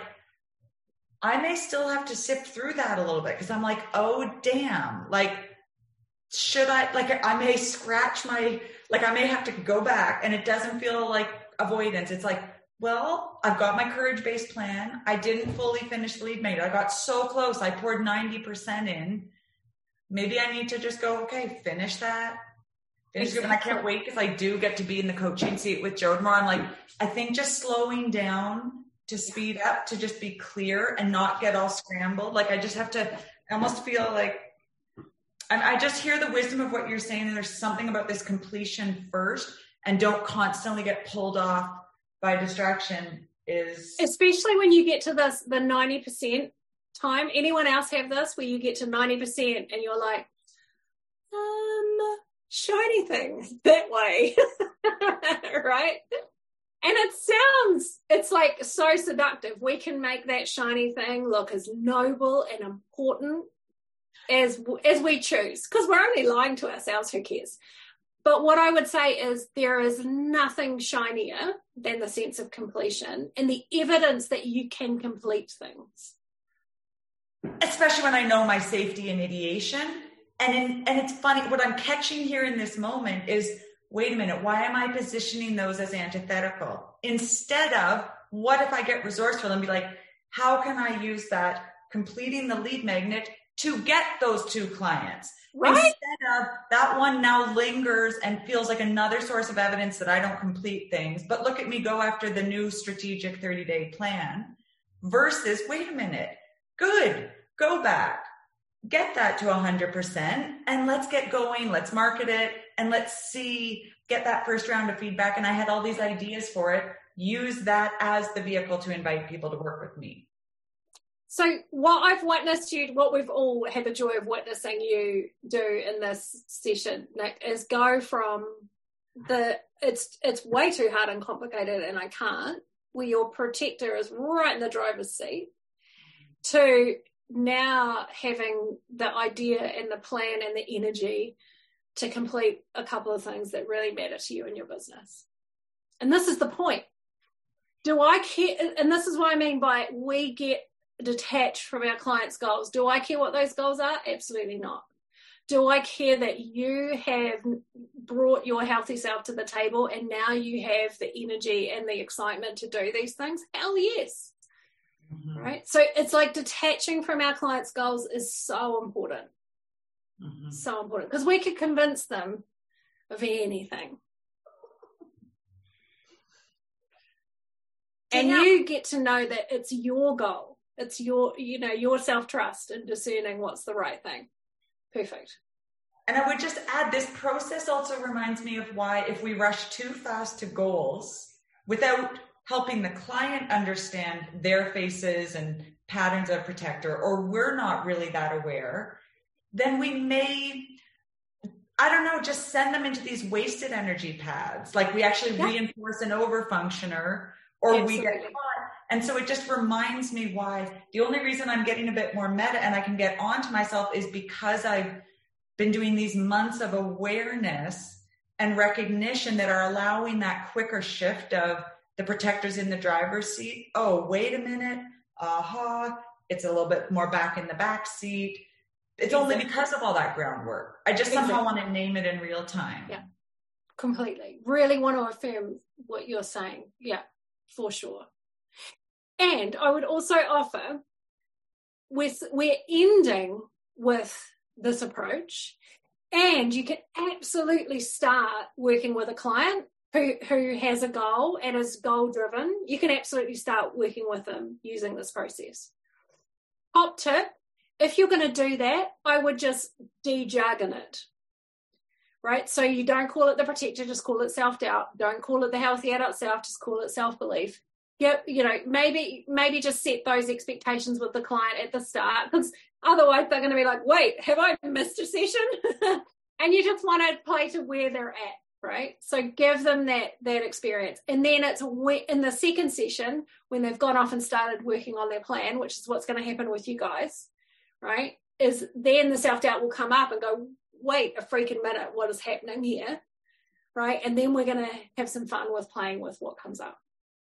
I may still have to sift through that a little bit, because I'm like, oh, damn, like, should I, like, I may scratch my, like, I may have to go back, and it doesn't feel like avoidance. It's like, well, I've got my courage-based plan. I didn't fully finish the lead magnet. I got so close. I poured ninety percent in. Maybe I need to just go, okay, finish that. Finish exactly. And I can't wait, because I do get to be in the coaching seat with Joe tomorrow. I'm like, I think just slowing down to speed up, to just be clear and not get all scrambled. Like, I just have to, I almost feel like, and I just hear the wisdom of what you're saying. And there's something about this completion first, and don't constantly get pulled off by distraction is. Especially when you get to this, the ninety percent time. Anyone else have this where you get to ninety percent and you're like, um, shiny things that way, right? And it sounds, it's like so seductive. We can make that shiny thing look as noble and important as as we choose, because we're only lying to ourselves. Who cares? But what I would say is there is nothing shinier than the sense of completion and the evidence that you can complete things. Especially when I know my safety and ideation. And in, and it's funny, what I'm catching here in this moment is, wait a minute, why am I positioning those as antithetical? Instead of, what if I get resourceful and be like, how can I use that completing the lead magnet to get those two clients? Right. Instead of that one now lingers and feels like another source of evidence that I don't complete things, but look at me go after the new strategic thirty-day plan, versus, wait a minute, good, go back, get that to one hundred percent, and let's get going, let's market it, and let's see, get that first round of feedback. And I had all these ideas for it. Use that as the vehicle to invite people to work with me. So what I've witnessed you, what we've all had the joy of witnessing you do in this session, Nick, is go from the, it's it's way too hard and complicated and I can't, where your protector is right in the driver's seat, to now having the idea and the plan and the energy to complete a couple of things that really matter to you in your business. And this is the point. Do I care? And this is what I mean by we get detached from our clients' goals. Do I care what those goals are? Absolutely not. Do I care that you have brought your healthy self to the table and now you have the energy and the excitement to do these things? Hell yes. Mm-hmm. Right? So it's like detaching from our clients' goals is so important. Mm-hmm. So important. Because we could convince them of anything. And yeah. You get to know that it's your goal. It's your, you know, your self-trust and discerning what's the right thing. Perfect. And I would just add, this process also reminds me of why if we rush too fast to goals without helping the client understand their faces and patterns of protector, or we're not really that aware, then we may, I don't know, just send them into these wasted energy paths. Like we actually yeah. reinforce an overfunctioner, or Absolutely. We get caught. And so it just reminds me why the only reason I'm getting a bit more meta and I can get onto myself is because I've been doing these months of awareness and recognition that are allowing that quicker shift of the protectors in the driver's seat. Oh, wait a minute. Aha. It's a little bit more back in the back seat. It's exactly. only because of all that groundwork. I just exactly. somehow want to name it in real time. Yeah, completely. Really want to affirm what you're saying. Yeah, for sure. And I would also offer, we're, we're ending with this approach, and you can absolutely start working with a client who, who has a goal and is goal driven. You can absolutely start working with them using this process. Top tip, if you're going to do that, I would just de-jargon it. Right? So you don't call it the protector, just call it self-doubt. Don't call it the healthy adult self, just call it self-belief. Yep, you know, maybe maybe just set those expectations with the client at the start, because otherwise they're going to be like, wait, have I missed a session? And you just want to play to where they're at, right? So give them that that experience. And then it's in the second session, when they've gone off and started working on their plan, which is what's going to happen with you guys, right, is then the self-doubt will come up and go, wait a freaking minute, what is happening here, right? And then we're going to have some fun with playing with what comes up.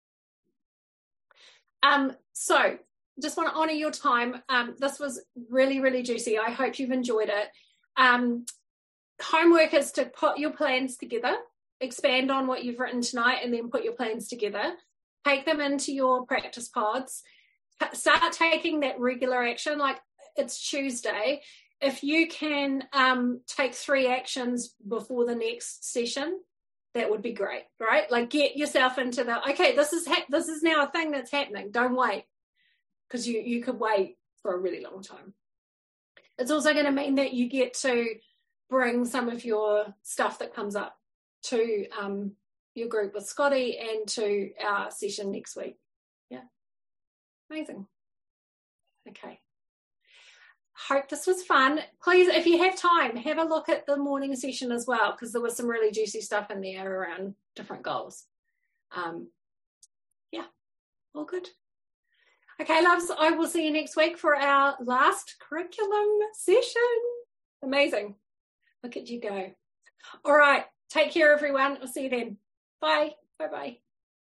Um, so just want to honor your time. Um, this was really, really juicy. I hope you've enjoyed it. Um, homework is to put your plans together, expand on what you've written tonight, and then put your plans together. Take them into your practice pods. Start taking that regular action. Like, it's Tuesday. If you can um, take three actions before the next session, that would be great, right? Like, get yourself into the, okay, this is ha- this is now a thing that's happening. Don't wait, because you, you could wait for a really long time. It's also going to mean that you get to bring some of your stuff that comes up to um, your group with Scotty and to our session next week. Yeah, amazing. Okay. Hope this was fun. Please, if you have time, have a look at the morning session as well, because there was some really juicy stuff in there around different goals. Um, yeah, all good. Okay, loves, I will see you next week for our last curriculum session. Amazing. Look at you go. All right, take care, everyone. I'll see you then. Bye. Bye-bye.